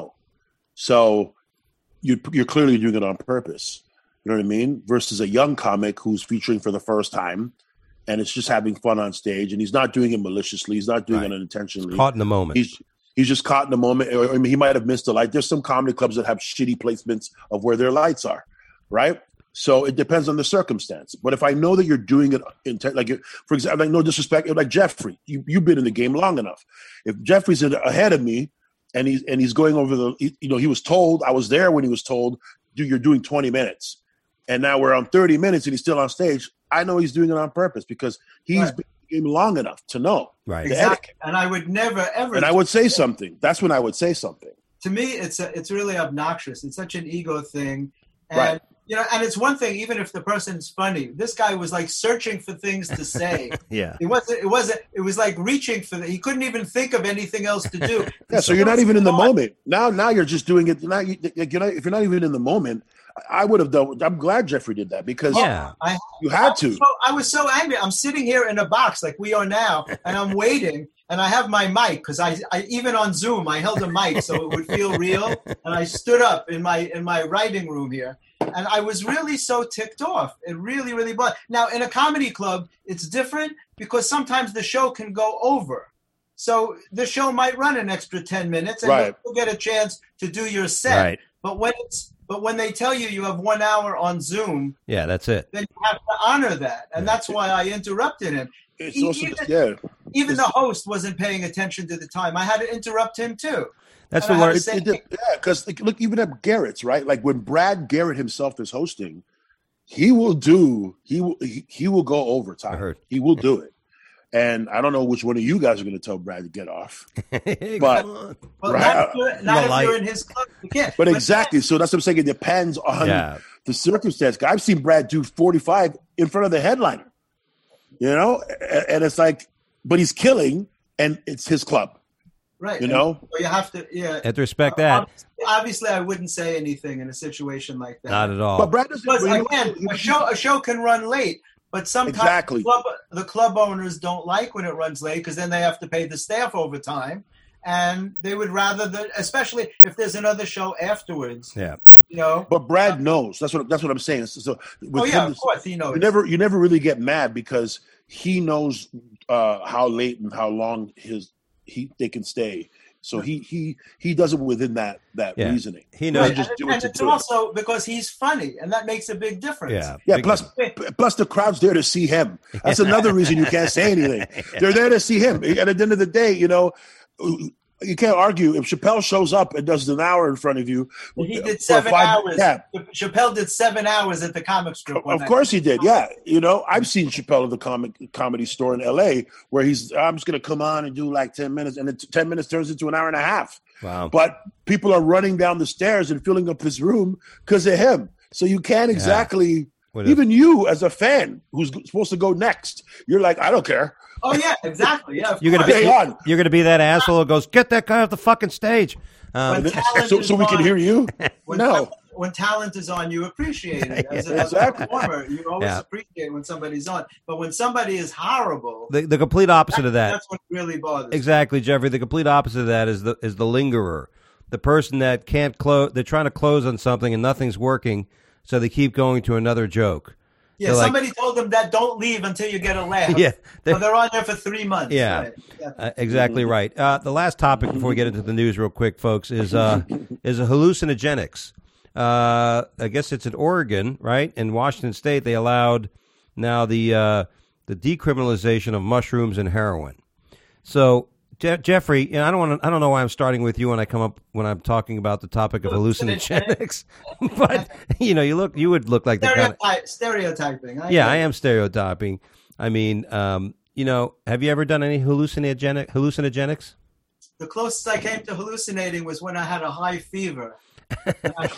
so you're clearly doing it on purpose. You know what I mean? Versus a young comic who's featuring for the first time. And it's just having fun on stage, and he's not doing it maliciously. He's not doing it unintentionally. He's caught in the moment. He's just caught in the moment. Or, I mean, he might have missed a light. There's some comedy clubs that have shitty placements of where their lights are, right? So it depends on the circumstance. But if I know that you're doing it, for example, like no disrespect, like Jeffrey, you've been in the game long enough. If Jeffrey's ahead of me, and he's going over he was told, I was there when he was told, you're doing 20 minutes, and now we're on 30 minutes, and he's still on stage. I know he's doing it on purpose because he's been in the game long enough to know. Right. Exactly. And I would never, ever. And I would say something. That's when I would say something. To me, it's really obnoxious. It's such an ego thing. And, right. And it's one thing, even if the person's funny, this guy was like searching for things to say. Yeah. It was like reaching for he couldn't even think of anything else to do. Yeah. So you're not even in the moment. Now you're just doing it. Now if you're not even in the moment, I would have done. I'm glad Jeffrey did that because you had to. I was so angry. I'm sitting here in a box like we are now, and I'm waiting, and I have my mic because I even on Zoom I held a mic so it would feel real, and I stood up in my writing room here, and I was really so ticked off. It really, really bothered. Now in a comedy club, it's different because sometimes the show can go over. So the show might run an extra 10 minutes, and you'll get a chance to do your set. Right. But when they tell you have 1 hour on Zoom, yeah, that's it. Then you have to honor that, and that's why I interrupted him. Even the host wasn't paying attention to the time. I had to interrupt him too. That's the word. Because look, even at Garrett's, right? Like when Brad Garrett himself is hosting, he will go overtime. I heard. He will do it. And I don't know which one of you guys are going to tell Brad to get off. Hey, but well, not if you're in his club. You can't. But exactly. So that's what I'm saying. It depends on the circumstance. I've seen Brad do 45 in front of the headliner, and it's like, but he's killing, and it's his club. Right. So you have to, have to respect that. Obviously, I wouldn't say anything in a situation like that. Not at all. But Brad doesn't. Because again, a show can run late. But sometimes the club owners don't like when it runs late because then they have to pay the staff overtime, and they would rather especially if there's another show afterwards. Yeah, But Brad knows. That's what I'm saying. So of course he knows. You never really get mad because he knows how late and how long they can stay So he does it within that Yeah. reasoning. He knows. Right. Just do it and to it's do it. also because he's funny, and that makes a big difference. Yeah. Yeah, Big- plus the crowd's there to see him. That's another reason you can't say anything. They're there to see him. And at the end of the day, you can't argue. If Chappelle shows up and does an hour in front of you, He did for 7 hours. Yeah, Chappelle did 7 hours at the comic strip. one of night. course he did. Yeah, I've seen Chappelle at the comedy store in L.A. where I'm just going to come on and do like 10 minutes, and then 10 minutes turns into an hour and a half. Wow. But people are running down the stairs and filling up his room because of him. So you can't exactly. What Even you, as a fan who's supposed to go next, you're like, I don't care. Oh yeah, exactly. Yeah, of You're gonna course. Stay on. you're gonna be that asshole who goes, get that guy off the fucking stage. When talent So we is can on- hear you. When No. when talent is on, you appreciate it. As a Exactly. performer, you always Yeah. appreciate when somebody's on. But when somebody is horrible, The complete opposite of that. that's what really bothers me. Exactly, Jeffrey. The complete opposite of that is the lingerer, the person that can't close. They're trying to close on something and nothing's working, so they keep going to another joke. Yeah, They're like- somebody told them that don't leave until you get a laugh. Yeah, So they're on there for 3 months. Yeah. Right. Yeah. Exactly right. The last topic before we get into the news, real quick, folks, is hallucinogenics. I guess it's in Oregon, right? In Washington State, they allowed now the decriminalization of mushrooms and heroin. So, Jeffrey, I don't know why I'm starting with you when I'm talking about the topic of hallucinogenics, but you would look like the kind of, Stereotyping. I am stereotyping. I mean, have you ever done any hallucinogenics? The closest I came to hallucinating was when I had a high fever. And I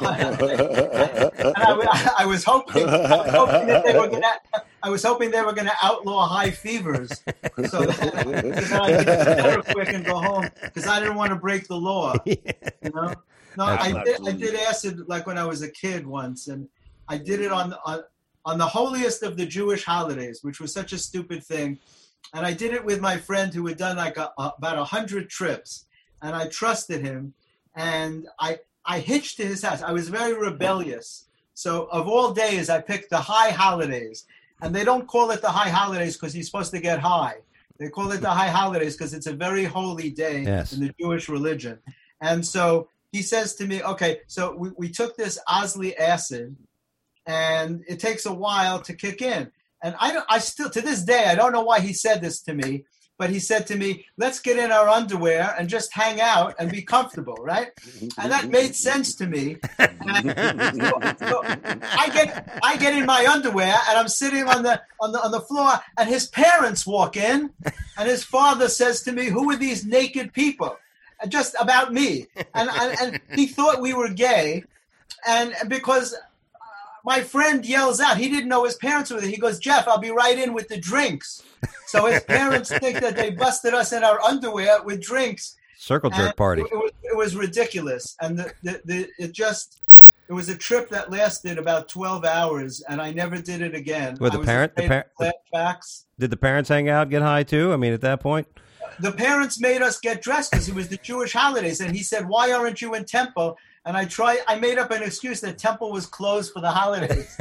was hoping that I was hoping they were going to outlaw high fevers, so that I could get better quick and go home because I didn't want to break the law. No, I did acid like when I was a kid once, and I did it on the holiest of the Jewish holidays, which was such a stupid thing. And I did it with my friend who had done like about 100 trips, and I trusted him, and I hitched to his house. I was very rebellious. So of all days, I picked the high holidays. And they don't call it the high holidays because he's supposed to get high. They call it the high holidays because it's a very holy day in the Jewish religion. And so he says to me, okay, so we took this Osley acid, and it takes a while to kick in. And I still, to this day, I don't know why he said this to me, but he said to me, let's get in our underwear and just hang out and be comfortable, right? And that made sense to me. And so I get in my underwear and I'm sitting on the floor, and his parents walk in, and his father says to me, who are these naked people? Just about me. And he thought we were gay, and because my friend yells out, he didn't know his parents were there. He goes, Jeff, I'll be right in with the drinks. So his parents think that they busted us in our underwear with drinks. Circle jerk party. It was ridiculous. And it was a trip that lasted about 12 hours, and I never did it again. With flashbacks. Did the parents hang out, get high too? I mean, at that point? The parents made us get dressed because it was the Jewish holidays. And he said, why aren't you in temple? And I made up an excuse that temple was closed for the holidays.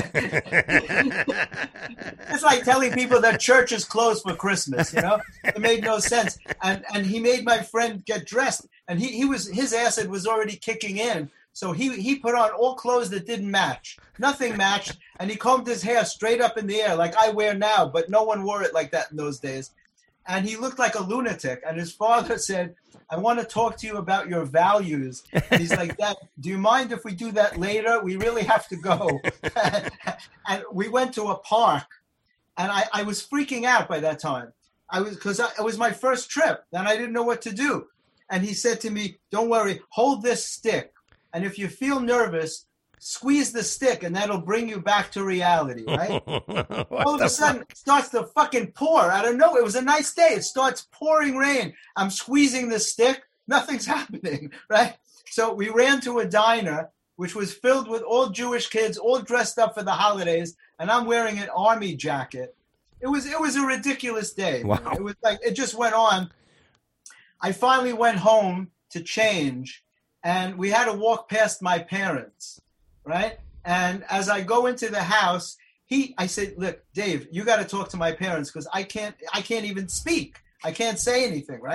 It's like telling people that church is closed for Christmas, It made no sense. And he made my friend get dressed, and his acid was already kicking in. So he put on all clothes that didn't match. Nothing matched, and he combed his hair straight up in the air like I wear now, but no one wore it like that in those days. And he looked like a lunatic, and his father said, I want to talk to you about your values. And he's like, Dad, do you mind if we do that later? We really have to go. And we went to a park, and I was freaking out by that time. Because it was my first trip, and I didn't know what to do. And he said to me, don't worry, hold this stick. And if you feel nervous, squeeze the stick, and that'll bring you back to reality, right? All of a sudden, it starts to fucking pour out of nowhere. It was a nice day. It starts pouring rain. I'm squeezing the stick. Nothing's happening, right? So we ran to a diner, which was filled with all Jewish kids, all dressed up for the holidays, and I'm wearing an army jacket. It was a ridiculous day. Wow. It was like, it just went on. I finally went home to change, and we had to walk past my parents. Right. And as I go into the house, I said, look, Dave, you got to talk to my parents because I can't even speak. I can't say anything. Right.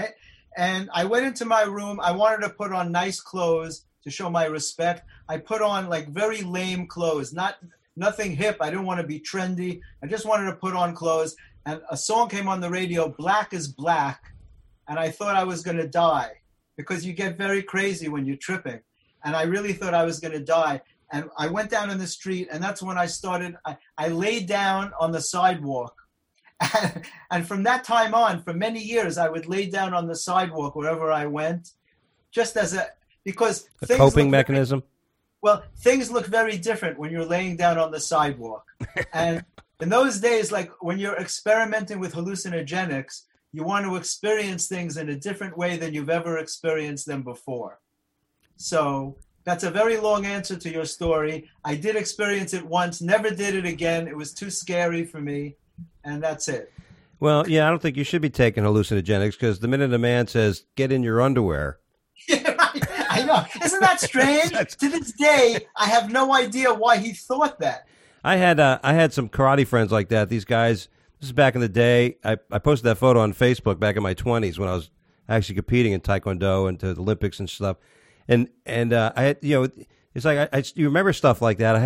And I went into my room. I wanted to put on nice clothes to show my respect. I put on like very lame clothes, nothing hip. I didn't want to be trendy. I just wanted to put on clothes. And a song came on the radio, Black is Black. And I thought I was going to die because you get very crazy when you're tripping. And I really thought I was going to die. And I went down in the street, and that's when I started. I laid down on the sidewalk. And from that time on, for many years, I would lay down on the sidewalk wherever I went, just as because a coping mechanism. Well, things look very different when you're laying down on the sidewalk. And in those days, like when you're experimenting with hallucinogenics, you want to experience things in a different way than you've ever experienced them before. So that's a very long answer to your story. I did experience it once, never did it again. It was too scary for me. And that's it. Well, yeah, I don't think you should be taking hallucinogenics because the minute a man says, get in your underwear. Yeah, right. I know. Isn't that strange? To this day, I have no idea why he thought that. I had some karate friends like that. These guys, this is back in the day. I posted that photo on Facebook back in my 20s when I was actually competing in Taekwondo and to the Olympics and stuff. And I had, it's like, you remember stuff like that.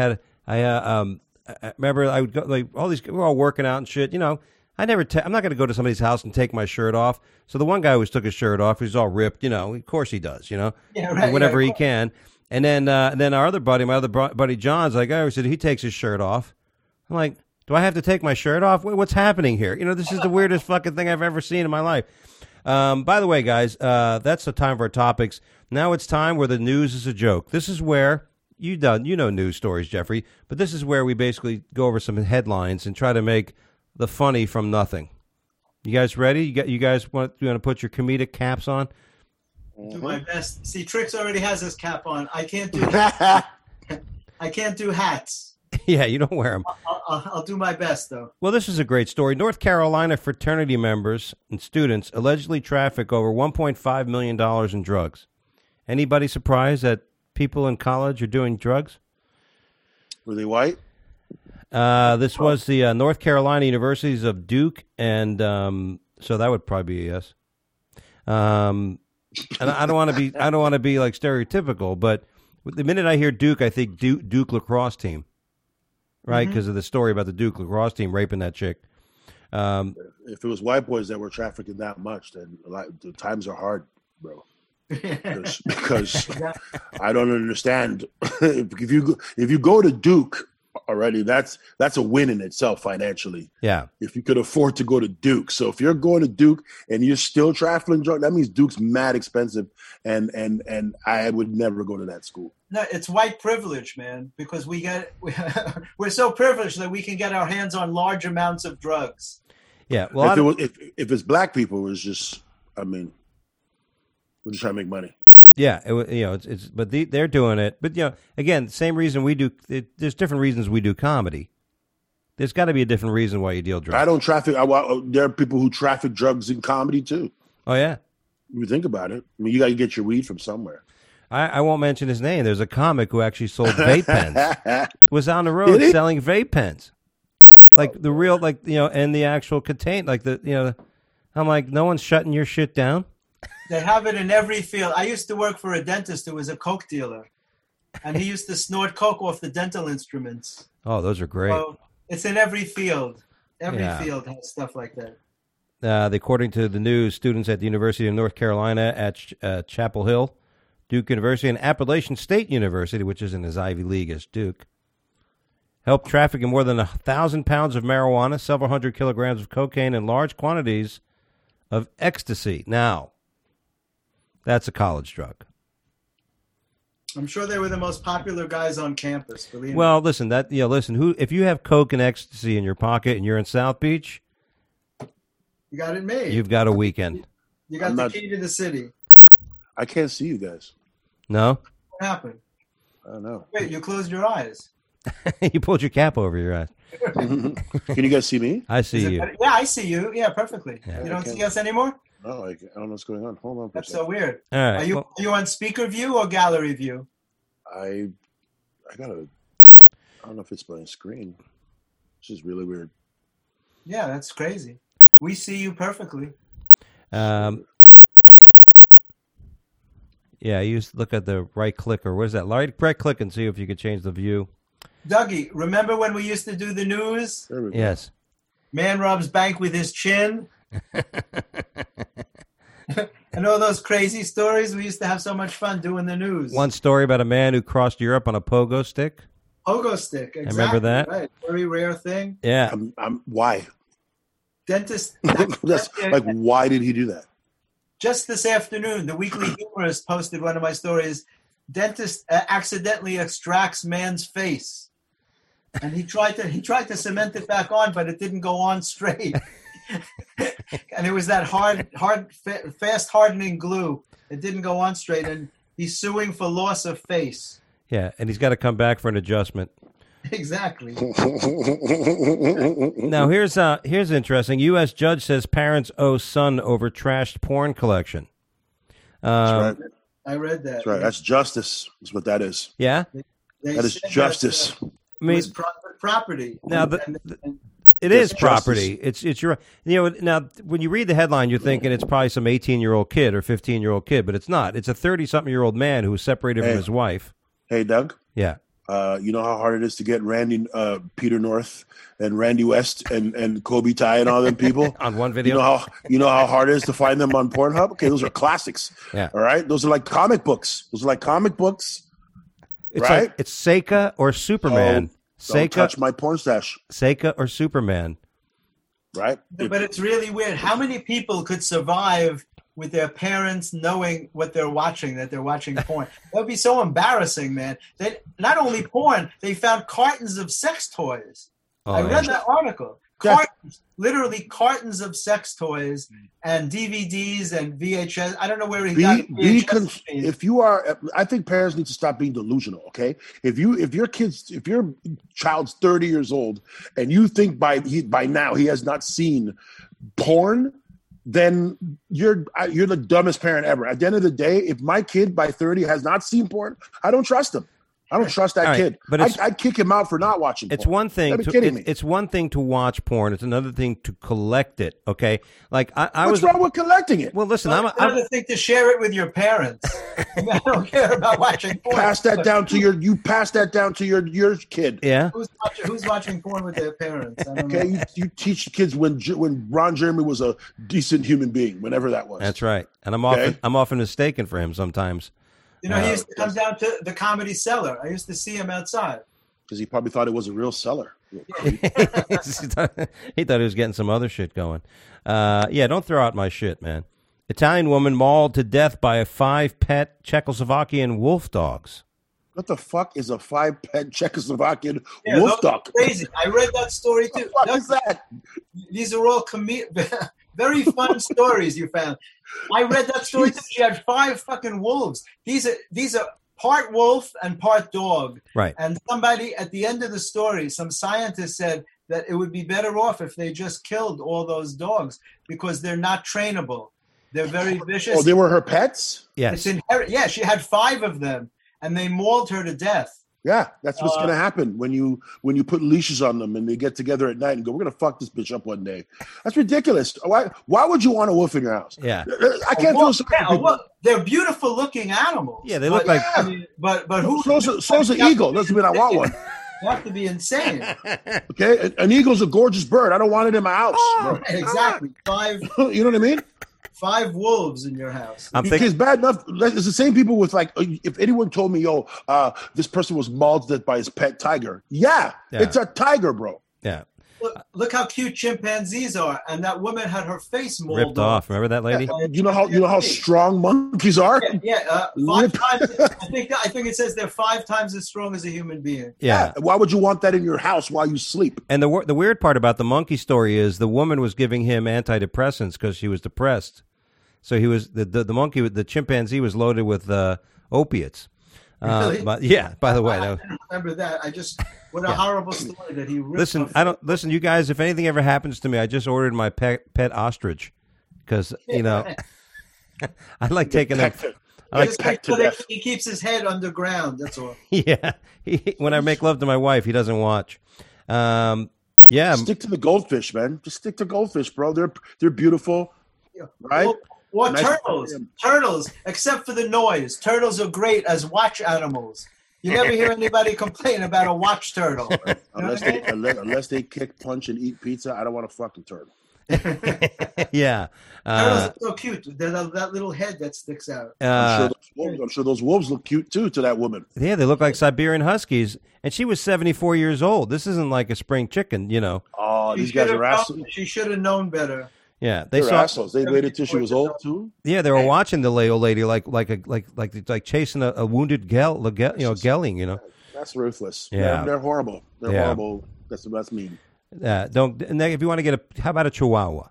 I remember I would go, like, we're all working out and shit, I'm not going to go to somebody's house and take my shirt off. So the one guy always took his shirt off. He's all ripped, of course he does, Yeah, right. whenever he can. And then our other buddy, my other buddy John's like, oh, he said he takes his shirt off. I'm like, do I have to take my shirt off? What's happening here? This is the weirdest fucking thing I've ever seen in my life. By the way, guys, that's the time for our topics. Now it's time where the news is a joke. This is where you know news stories, Jeffrey, but this is where we basically go over some headlines and try to make the funny from nothing. You guys ready? You guys want to put your comedic caps on? Do my best. See, Trix already has his cap on. I can't do I can't do hats. Yeah, you don't wear them. I'll do my best, though. Well, this is a great story. North Carolina fraternity members and students allegedly traffic over $1.5 million in drugs. Anybody surprised that people in college are doing drugs? Were they white? This was the North Carolina universities of Duke, and so that would probably be a yes. And I don't want to be like stereotypical, but the minute I hear Duke, I think Duke lacrosse team, right? Because of the story about the Duke lacrosse team raping that chick. If it was white boys that were trafficking that much, then the times are hard, bro. Because I don't understand. If you go to Duke already, that's a win in itself financially. Yeah. If you could afford to go to Duke. So if you're going to Duke and you're still trafficking drugs, that means Duke's mad expensive, and I would never go to that school. No, it's white privilege, man, because we're so privileged that we can get our hands on large amounts of drugs. Yeah. Well, if it's black people, it was just, we're just trying to make money. Yeah, but they're doing it. But again, same reason we do. There's different reasons we do comedy. There's got to be a different reason why you deal drugs. I don't traffic. There are people who traffic drugs in comedy too. Oh yeah, if you think about it. I mean, you got to get your weed from somewhere. I won't mention his name. There's a comic who actually sold vape pens. Was on the road selling vape pens, like the real, and the actual contain, I'm like, no one's shutting your shit down. They have it in every field. I used to work for a dentist who was a coke dealer, and he used to snort coke off the dental instruments. Oh, those are great. So it's in every field. Every field has stuff like that. According to the news, students at the University of North Carolina at Chapel Hill, Duke University, and Appalachian State University, which isn't as Ivy League as Duke, helped traffic in more than 1,000 pounds of marijuana, several hundred kilograms of cocaine, and large quantities of ecstasy. Now, that's a college drug. I'm sure they were the most popular guys on campus. Believe me. Well, listen, if you have coke and ecstasy in your pocket and you're in South Beach, you got it made. You've got a weekend. You got the key to the city. I can't see you guys. No? What happened? I don't know. Wait, you closed your eyes. You pulled your cap over your eyes. Can you guys see me? I see you. Yeah, I see you. Yeah, perfectly. Yeah. You don't see us anymore? No, I don't know what's going on. Hold on. That's so weird. All right. Are you on speaker view or gallery view? I don't know if it's my screen. It's just really weird. Yeah, that's crazy. We see you perfectly. Yeah, you used to look at the right click, or what is that? Right click and see if you could change the view. Dougie, remember when we used to do the news? There we go. Yes. Man robs bank with his chin. And all those crazy stories. We used to have so much fun doing the news. One story about a man who crossed Europe on a pogo stick. Pogo stick. Exactly. Remember that? Right. Very rare thing. Yeah. Why? Dentist. That's, like, why did he do that? Just this afternoon, the Weekly Humorist posted one of my stories. Dentist accidentally extracts man's face, and he tried to cement it back on, but it didn't go on straight. And it was that fast hardening glue. It didn't go on straight, and he's suing for loss of face. Yeah, and he's got to come back for an adjustment. Exactly. Now, here's interesting. U.S. judge says parents owe son over trashed porn collection. That's right. I read that. That's right. That's justice. Is what that is. Yeah? They That is said justice. That, I mean, it was private property. Now, it Yes, is property. It's your, now when you read the headline, you're thinking it's probably some 18-year-old kid or 15-year-old kid, but it's not. It's a 30-something-year-old man who was separated from his wife. Hey, Doug. Yeah. You know how hard it is to get Peter North and Randy West and Kobe Ty and all them people On one video. You know how hard it is to find them on Pornhub. Okay, those are classics. Yeah. All right, those are like comic books. It's right? like it's Seika or Superman. Don't touch my porn stash. Seika or Superman. Right. But it's really weird. How many people could survive with their parents knowing what they're watching, that they're watching porn? That would be so embarrassing, man. They not only porn, they found cartons of sex toys. Oh, I yeah. read that article. Cartons, literally cartons of sex toys and DVDs and VHS. I don't know where he got VHS. If you are, I think parents need to stop being delusional. Okay, if your child's 30 years old and you think by now he has not seen porn, then you're the dumbest parent ever. At the end of the day, if my kid by 30 has not seen porn, I don't trust him. I don't trust that kid. But I'd kick him out for not watching porn. It's one thing. It's one thing to watch porn. It's another thing to collect it. Okay, like what's wrong with collecting it? Well, listen, it's another thing to share it with your parents. I don't care about watching porn. Pass that down to your kid. Yeah. Who's watching porn with their parents? I don't know. You teach kids when Ron Jeremy was a decent human being, whenever that was. That's right. And I'm often mistaken for him sometimes. You know, he used to come down to the Comedy Cellar. I used to see him outside. Because he probably thought it was a real cellar. He thought he was getting some other shit going. Don't throw out my shit, man. Italian woman mauled to death by 5 pet Czechoslovakian wolf dogs. What the fuck is a 5 pet Czechoslovakian wolf dog? Crazy. I read that story too. What is that? These are all very fun stories you found. I read that story too. She had 5 fucking wolves. These are part wolf and part dog. Right. And somebody at the end of the story, some scientist said that it would be better off if they just killed all those dogs because they're not trainable. They're very vicious. Oh, they were her pets? Yes. Yeah, she had 5 of them, and they mauled her to death. Yeah, that's what's going to happen when you put leashes on them and they get together at night and go, we're going to fuck this bitch up one day. That's ridiculous. Why would you want a wolf in your house? Yeah. I can't feel sorry. They're beautiful looking animals. Yeah, they look like... I mean, but who... So's an eagle. Doesn't mean I want one. You have to be insane. Okay? An eagle's a gorgeous bird. I don't want it in my house. Oh, exactly. 5... You know what I mean? 5 wolves in your house. Because bad enough, it's the same people with like, if anyone told me, this person was mauled to death by his pet tiger. Yeah, it's a tiger, bro. Yeah. Look how cute chimpanzees are, and that woman had her face mauled ripped off. Remember that lady? Yeah. You know how strong monkeys are. Yeah. 5 times. I think it says they're 5 times as strong as a human being. Yeah. Why would you want that in your house while you sleep? And the weird part about the monkey story is the woman was giving him antidepressants because she was depressed. So he was the monkey, the chimpanzee was loaded with opiates. Really? But yeah, by the way, I don't remember that. What a horrible story that he ripped listen, you guys, if anything ever happens to me, I just ordered my pet ostrich because, I like taking them. He keeps his head underground. That's all. Yeah. When I make love to my wife, he doesn't watch. Stick to the goldfish, man. Just stick to goldfish, bro. They're beautiful. Right? Or Nice turtles. aquarium. Turtles, except for the noise. Turtles are great as watch animals. You never hear anybody complain about a watch turtle. Unless they kick, punch, and eat pizza, I don't want a fucking turtle. Yeah. Turtles are so cute. They're that little head that sticks out. I'm sure those wolves look cute too to that woman. Yeah, they look like Siberian Huskies. And she was 74 years old. This isn't like a spring chicken, you know. Oh, these guys are assholes. She should have known better. Yeah, They're assholes. They waited till she was old too. Yeah, they were watching the old lady like chasing a wounded gelding, you know. That's ruthless. Yeah. They're horrible. They're horrible. That's mean. Don't. And then if you want to how about a Chihuahua?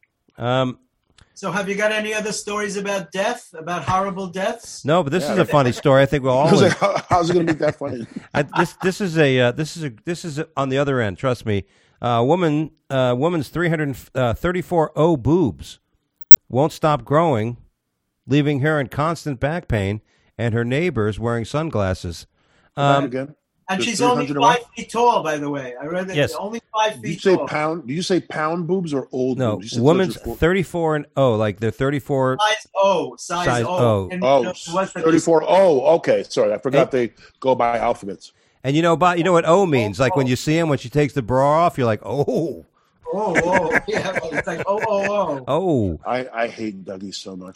So have you got any other stories about death, about horrible deaths? No, but this is a funny story. I think we'll all. How's it going to be that funny? This is on the other end. Trust me. Woman's 334 O boobs won't stop growing, leaving her in constant back pain, and her neighbors wearing sunglasses. Again. And There's she's only 5 feet tall, by the way. I read that Yes. she's only 5 Do feet you say tall. pound? Do you say pound boobs or old No, boobs? You said woman's 34. 34 and O, like they're 34. Size O. O. And, Oh, what's the 34. Oh, okay. Sorry, I forgot they go by alphabets. And you know what O means? Like when you see him, when she takes the bra off, you're like, oh. Yeah, it's like oh. Oh. I hate Dougie so much.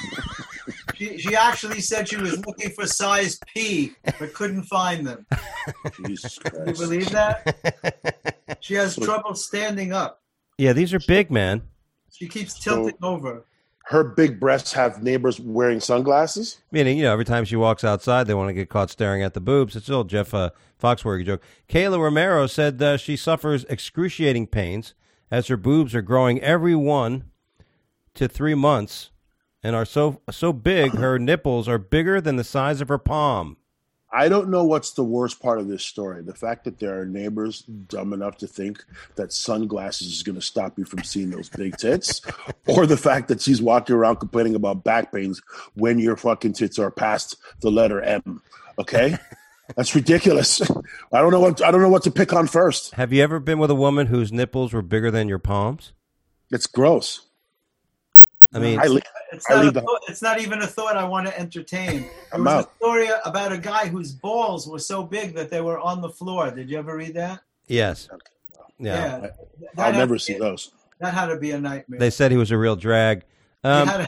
She actually said she was looking for size P, but couldn't find them. Jesus Can you Christ. believe that? She has trouble standing up. Yeah, these are big, man. She keeps tilting over. Her big breasts have neighbors wearing sunglasses. Meaning, you know, every time she walks outside, they want to get caught staring at the boobs. It's an old Jeff Foxworthy joke. Kayla Romero said she suffers excruciating pains as her boobs are growing every 1 to 3 months and are so big, her nipples are bigger than the size of her palm. I don't know what's the worst part of this story. The fact that there are neighbors dumb enough to think that sunglasses is going to stop you from seeing those big tits, or the fact that she's walking around complaining about back pains when your fucking tits are past the letter M. Okay? That's ridiculous. I don't know what to pick on first. Have you ever been with a woman whose nipples were bigger than your palms? It's gross. I mean, It's not even a thought I want to entertain. There I'm was out. a story about a guy whose balls were so big that they were on the floor. Did you ever read that? yes. Yeah. I'll never see those. That had to be a nightmare. They said he was a real drag. I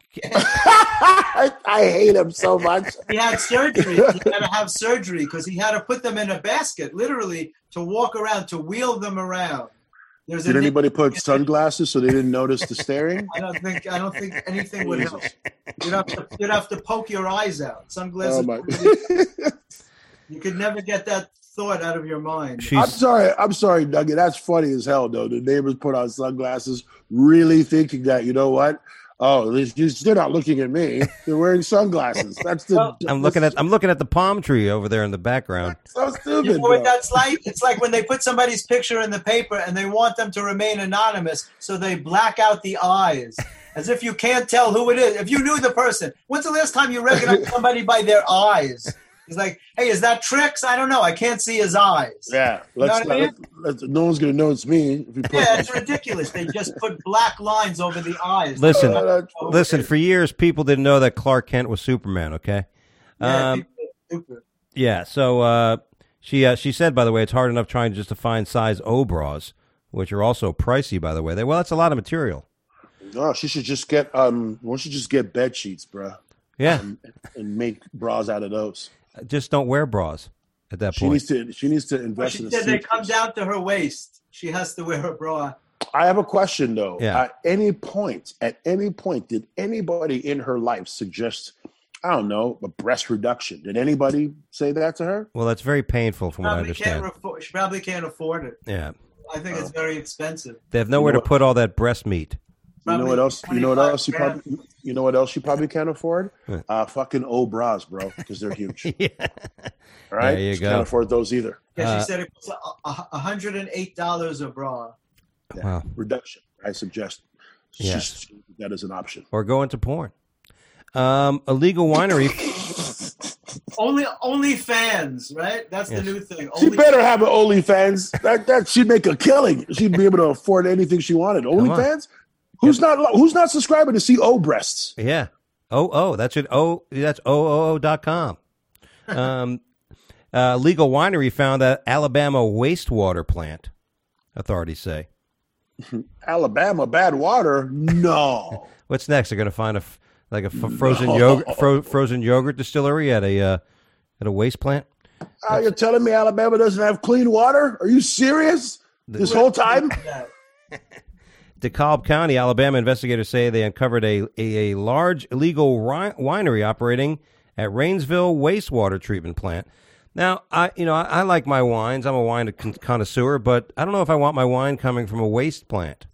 hate him so much. He had surgery. He had to have surgery because he had to put them in a basket, literally, to walk around, to wheel them around. Did anybody put sunglasses so they didn't notice the staring? I don't think anything would help. You'd have to poke your eyes out. Sunglasses. You could never get that thought out of your mind. I'm sorry, Dougie. That's funny as hell, though. The neighbors put on sunglasses, really thinking that, you know what? Oh, they're not looking at me. They're wearing sunglasses. That's the. I'm looking at the palm tree over there in the background. So stupid. You know what that's like? It's like when they put somebody's picture in the paper and they want them to remain anonymous, so they black out the eyes, as if you can't tell who it is. If you knew the person, when's the last time you recognized somebody by their eyes? He's like, hey, is that Trix? I don't know. I can't see his eyes. Yeah, no one's gonna know it's me. If you put It's ridiculous. They just put black lines over the eyes. Listen. For years, people didn't know that Clark Kent was Superman. Okay. Yeah. So she said, by the way, it's hard enough trying just to find size O bras, which are also pricey, by the way. That's a lot of material. No, she should just get bed sheets, bro. Yeah. And make bras out of those. Just don't wear bras at that point. She needs to invest in. She said they come down to her waist. She has to wear a bra. I have a question though. Yeah. At any point, did anybody in her life suggest, I don't know, a breast reduction? Did anybody say that to her? Well, that's very painful from what I understand. She probably can't afford it. Yeah. I think it's very expensive. They have nowhere to put all that breast meat. You know what else? You know what else? You know what else she probably can't afford? Fucking O bras, bro, because they're huge. Yeah. All right, There you she go. can't afford those either. Yeah, she said it was $108 a bra. Yeah. Wow. Reduction. I suggest. Yes. That is an option. Or go into porn. Illegal winery. Only fans, right? That's the new thing. She better have an OnlyFans. That she'd make a killing. She'd be able to afford anything she wanted. OnlyFans? Who's not subscribing to see O breasts? Yeah. That's it. That's OOO.com. Legal winery found that Alabama wastewater plant, authorities say. Alabama bad water? No. What's next? They're going to find a frozen yogurt distillery at a waste plant. You're telling me Alabama doesn't have clean water? Are you serious? This whole time? DeKalb County, Alabama investigators say they uncovered a large illegal winery operating at Rainsville wastewater treatment plant. Now, I like my wines. I'm a wine connoisseur, but I don't know if I want my wine coming from a waste plant.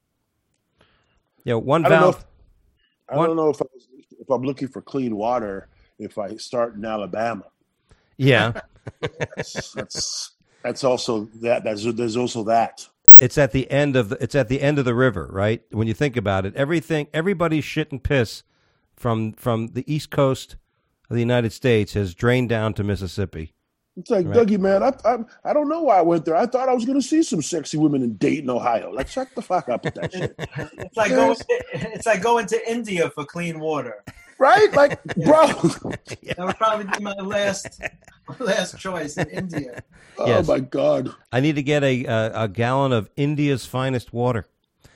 I don't know if I'm looking for clean water if I start in Alabama. Yeah. That's also that. There's also that. It's at the end of the river, right? When you think about it, everybody's shit and piss from the East Coast of the United States has drained down to Mississippi. It's like, right? Dougie, man, I don't know why I went there. I thought I was going to see some sexy women in Dayton, Ohio. Like, shut the fuck up with that shit. It's like going to India for clean water. Right? Like, bro. That would probably be my last choice in India. Oh, my God. I need to get a gallon of India's finest water.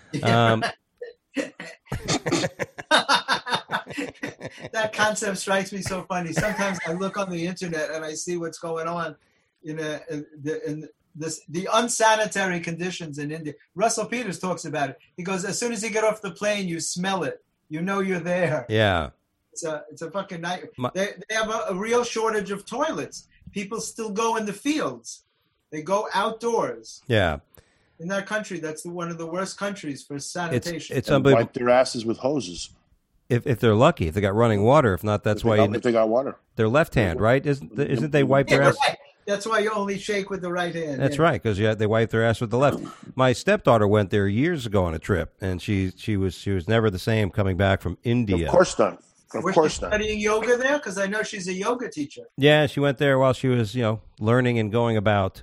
That concept strikes me so funny. Sometimes I look on the internet and I see what's going on in the unsanitary conditions in India. Russell Peters talks about it. He goes, as soon as you get off the plane, you smell it. You know you're there. Yeah. It's a fucking nightmare. They have a real shortage of toilets. People still go in the fields. They go outdoors. Yeah. In that country, that's one of the worst countries for sanitation. It's unbelievable. Wipe their asses with hoses. If they're lucky, if they got running water. If not, that's if they got water. They're left hand, right? Isn't they wipe their ass? Right. That's why you only shake with the right hand. That's right, because they wipe their ass with the left. My stepdaughter went there years ago on a trip, and she was never the same coming back from India. Of course not. Was she studying yoga there? Because I know she's a yoga teacher. Yeah, she went there while she was, learning and going about.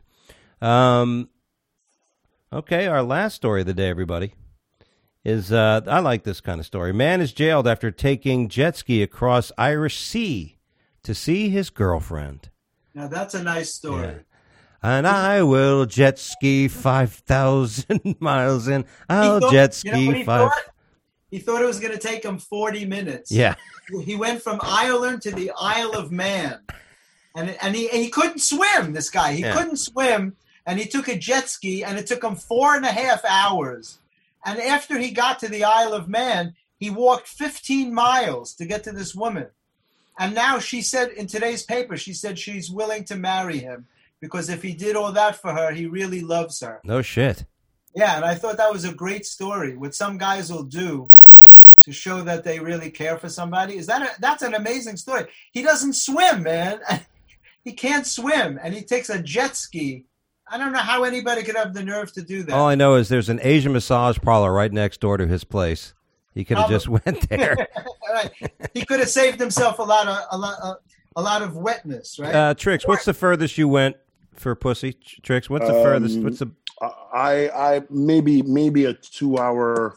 Okay, our last story of the day, everybody, is I like this kind of story. Man is jailed after taking jet ski across Irish Sea to see his girlfriend. Now, that's a nice story. Yeah. And I will jet ski 5,000 miles in. Jet ski 5. He thought it was going to take him 40 minutes. Yeah. He went from Ireland to the Isle of Man. And he couldn't swim, this guy. He couldn't swim. And he took a jet ski, and it took him 4.5 hours. And after he got to the Isle of Man, he walked 15 miles to get to this woman. And now she said in today's paper, she said she's willing to marry him because if he did all that for her, he really loves her. No shit. Yeah, and I thought that was a great story. What some guys will do to show that they really care for somebody that's an amazing story. He doesn't swim, man. He can't swim, and he takes a jet ski. I don't know how anybody could have the nerve to do that. All I know is there's an Asian massage parlor right next door to his place. He could have just went there. Right. He could have saved himself a lot of wetness, right? Trix, what's the furthest you went for pussy? Trix, what's the furthest? What's the? I maybe a 2-hour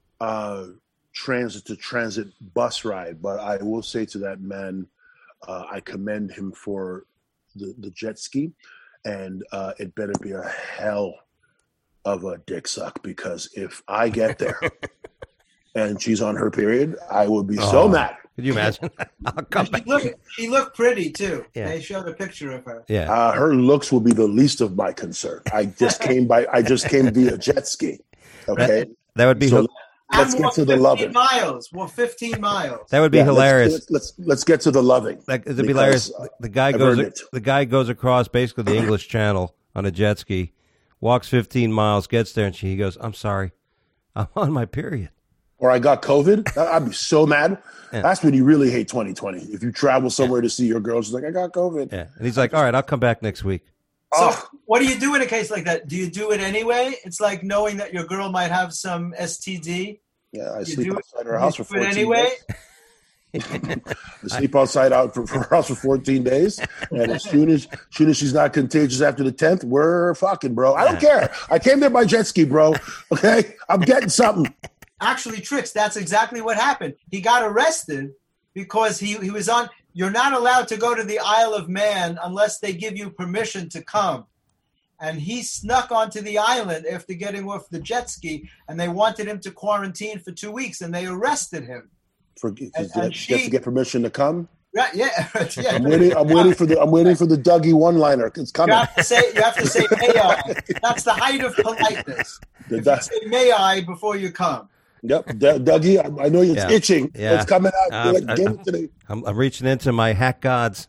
transit bus ride, but I will say to that man, I commend him for the jet ski. And it better be a hell of a dick suck, because if I get there and she's on her period, I would be so mad. Could you imagine? I'll come back. She looked pretty too. Yeah. They showed a picture of her. Yeah, her looks will be the least of my concern. I just came via jet ski. Okay, that would be. So let's get to the loving. 15 miles. That would be hilarious. Let's get to the loving. It'd be hilarious. The guy goes across basically the English Channel on a jet ski, walks 15 miles, gets there, and he goes, "I'm sorry, I'm on my period." Or I got COVID. I'd be so mad. Yeah. That's when you really hate 2020. If you travel somewhere to see your girl, she's like, "I got COVID." Yeah, and he's like, "All right, I'll come back next week." So what do you do in a case like that? Do you do it anyway? It's like knowing that your girl might have some STD. Yeah, I sleep outside her house for 14 anyway? days. I sleep outside for her house for 14 days. And as soon as she's not contagious after the 10th, we're fucking, bro. I don't care. I came there by jet ski, bro. Okay? I'm getting something. actually, Tricks, that's exactly what happened. He got arrested because he was on. You're not allowed to go to the Isle of Man unless they give you permission to come. And he snuck onto the island after getting off the jet ski, and they wanted him to quarantine for 2 weeks, and they arrested him. Just to get permission to come. Right? Yeah. Yeah. I'm waiting for the Dougie one-liner. It's coming. You have to say may I. That's the height of politeness. You say may I before you come. Yep, Dougie, I know it's itching. Yeah. It's coming out. Give it today. I'm reaching into my hack gods.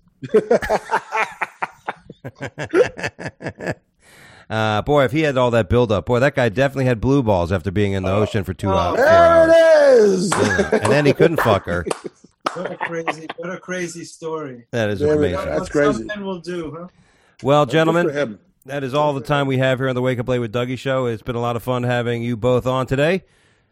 Boy, if he had all that buildup, boy, that guy definitely had blue balls after being in the ocean for 2 hours. There it is. Yeah. And then he couldn't fuck her. What a crazy story. That is amazing. That's crazy. Some men will do, huh? Well, Good for gentlemen, him. that is all the time we have here on the Wake Up Late with Dougie show. It's been a lot of fun having you both on today.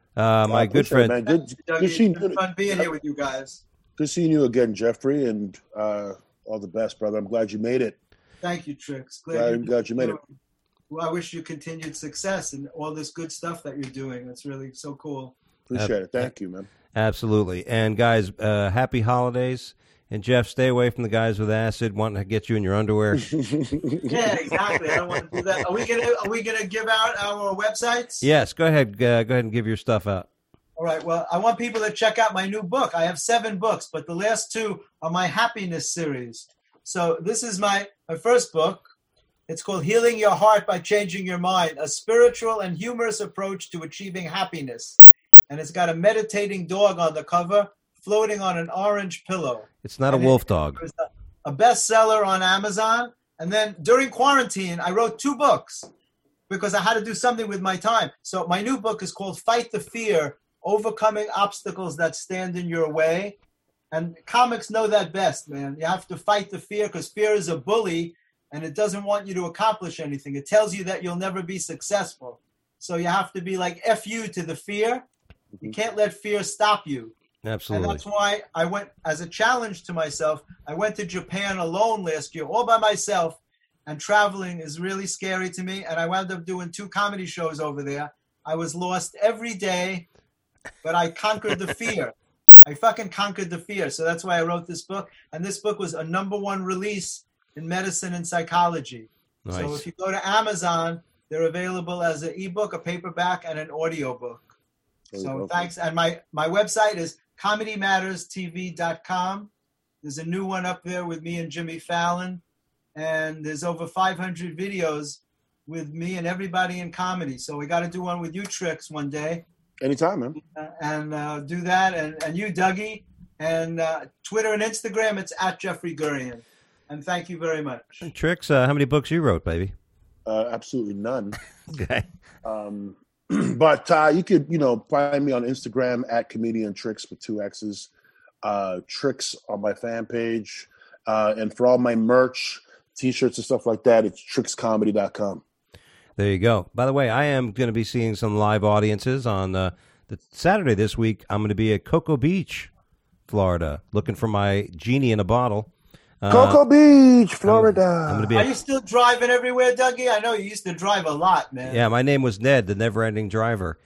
My good friend. Man. Good seeing you. Fun being here with you guys. Good seeing you again, Jeffrey, and all the best, brother. I'm glad you made it. Thank you, Tricks. Glad you made it. Well, I wish you continued success and all this good stuff that you're doing. That's really so cool. Appreciate it. Thank you, man. Absolutely. And guys, happy holidays. And Jeff, stay away from the guys with acid wanting to get you in your underwear. Yeah, exactly. I don't want to do that. Are we gonna give out our websites? Yes, go ahead. Go ahead and give your stuff out. All right. Well, I want people to check out my new book. I have 7 books, but the last 2 are my happiness series. So this is my first book. It's called Healing Your Heart by Changing Your Mind, a spiritual and humorous approach to achieving happiness. And it's got a meditating dog on the cover, floating on an orange pillow. It's not a wolf dog. It was a bestseller on Amazon. And then during quarantine, I wrote 2 books because I had to do something with my time. So my new book is called Fight the Fear, Overcoming Obstacles That Stand in Your Way. And comics know that best, man. You have to fight the fear because fear is a bully and it doesn't want you to accomplish anything. It tells you that you'll never be successful. So you have to be like F you to the fear. You can't let fear stop you. Absolutely. And that's why I went, as a challenge to myself, I went to Japan alone last year, all by myself, and traveling is really scary to me. And I wound up doing 2 comedy shows over there. I was lost every day, but I conquered the fear. I fucking conquered the fear. So that's why I wrote this book. And this book was a #1 release in medicine and psychology. Nice. So if you go to Amazon, they're available as an ebook, a paperback, and an audiobook. So thanks. And my website is comedymatterstv.com. There's a new one up there with me and Jimmy Fallon. And there's over 500 videos with me and everybody in comedy. So we got to do one with you, Tricks, one day. Anytime, man. And do that. And you, Dougie. And Twitter and Instagram, it's at Jeffrey Gurian. And thank you very much. Tricks, how many books you wrote, baby? Absolutely none. Okay. But you could, find me on Instagram at Comedian Tricks with 2 X's. Tricks on my fan page. And for all my merch, T-shirts and stuff like that, it's trickscomedy.com. There you go. By the way, I am going to be seeing some live audiences on the Saturday this week. I'm going to be at Cocoa Beach, Florida, looking for my genie in a bottle. Cocoa Beach, Florida. I'm going to be. Are you still driving everywhere, Dougie? I know you used to drive a lot, man. Yeah, my name was Ned, the never-ending driver.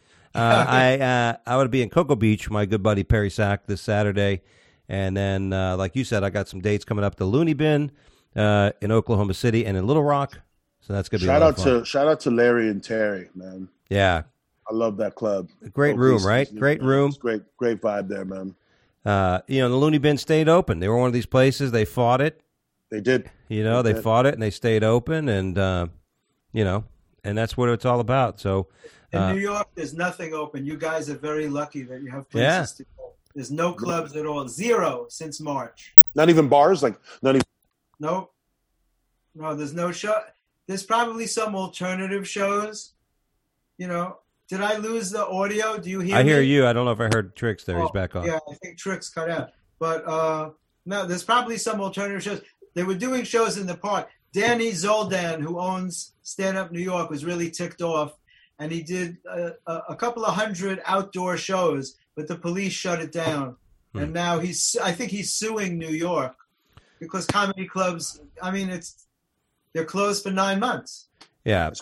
I would be in Cocoa Beach, my good buddy Perry Sack, this Saturday, and then, like you said, I got some dates coming up. The Looney Bin in Oklahoma City and in Little Rock. So that's gonna be a lot of fun. Shout out to Larry and Terry, man. Yeah, I love that club. Great room, right? Great room. It's great vibe there, man. The Looney Bin stayed open. They were one of these places. They fought it. They did. They fought it and they stayed open, and and that's what it's all about. So in New York, there's nothing open. You guys are very lucky that you have places to go. There's no clubs at all. 0 since March. Not even bars, not even. No, there's no show. There's probably some alternative shows. Did I lose the audio? Do you hear me? I hear you. I don't know if I heard Tricks there. He's back on. Yeah, I think Tricks cut out. But no, there's probably some alternative shows. They were doing shows in the park. Danny Zoldan, who owns Stand Up New York, was really ticked off. And he did a couple of 100 outdoor shows, but the police shut it down. And now I think he's suing New York because comedy clubs, they're closed for 9 months. Yeah.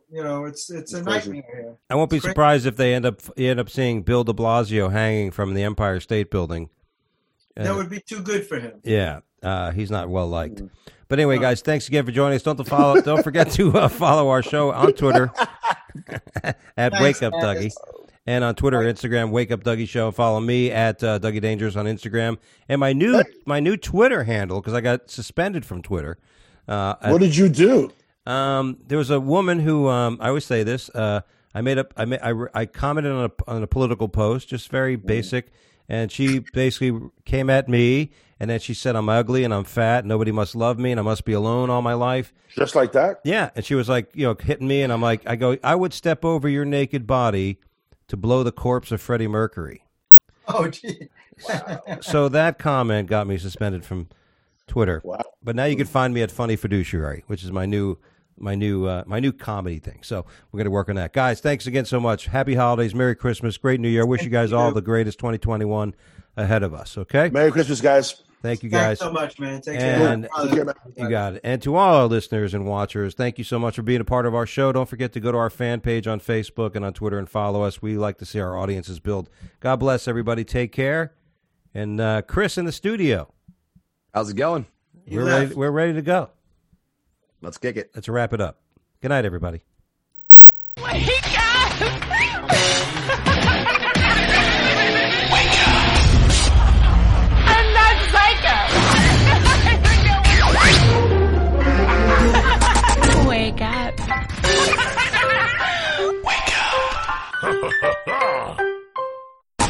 it's a nightmare here. I won't be It's crazy. surprised if they end up seeing Bill de Blasio hanging from the Empire State Building. That would be too good for him. Yeah, he's not well liked. But anyway, guys, thanks again for joining us. Don't forget to follow our show on Twitter at Wake Up Dougie, and on Twitter, Instagram, Wake Up Dougie Show. Follow me at Dougie Dangerous on Instagram, and my new Twitter handle, because I got suspended from Twitter. What did you do? There was a woman who I always say this. I commented on a political post, just very basic, and she basically came at me, and then she said I'm ugly and I'm fat, nobody must love me, and I must be alone all my life. Just like that? Yeah, and she was like, hitting me, and I'm like, I would step over your naked body to blow the corpse of Freddie Mercury. Oh, gee. So that comment got me suspended from Twitter. Wow. But now you can find me at Funny Fiduciary, which is my new comedy thing. So we're going to work on that. Guys, thanks again so much. Happy holidays. Merry Christmas. Great New Year. Wish you guys all the greatest 2021 ahead of us. Okay? Merry Christmas, guys. Thank you, guys. Thanks so much, man. Take And care. you got it. And to all our listeners and watchers, thank you so much for being a part of our show. Don't forget to go to our fan page on Facebook and on Twitter and follow us. We like to see our audiences build. God bless everybody. Take care. And Chris in the studio. How's it going? We're ready to go. Let's kick it. Let's wrap it up. Good night, everybody. Wake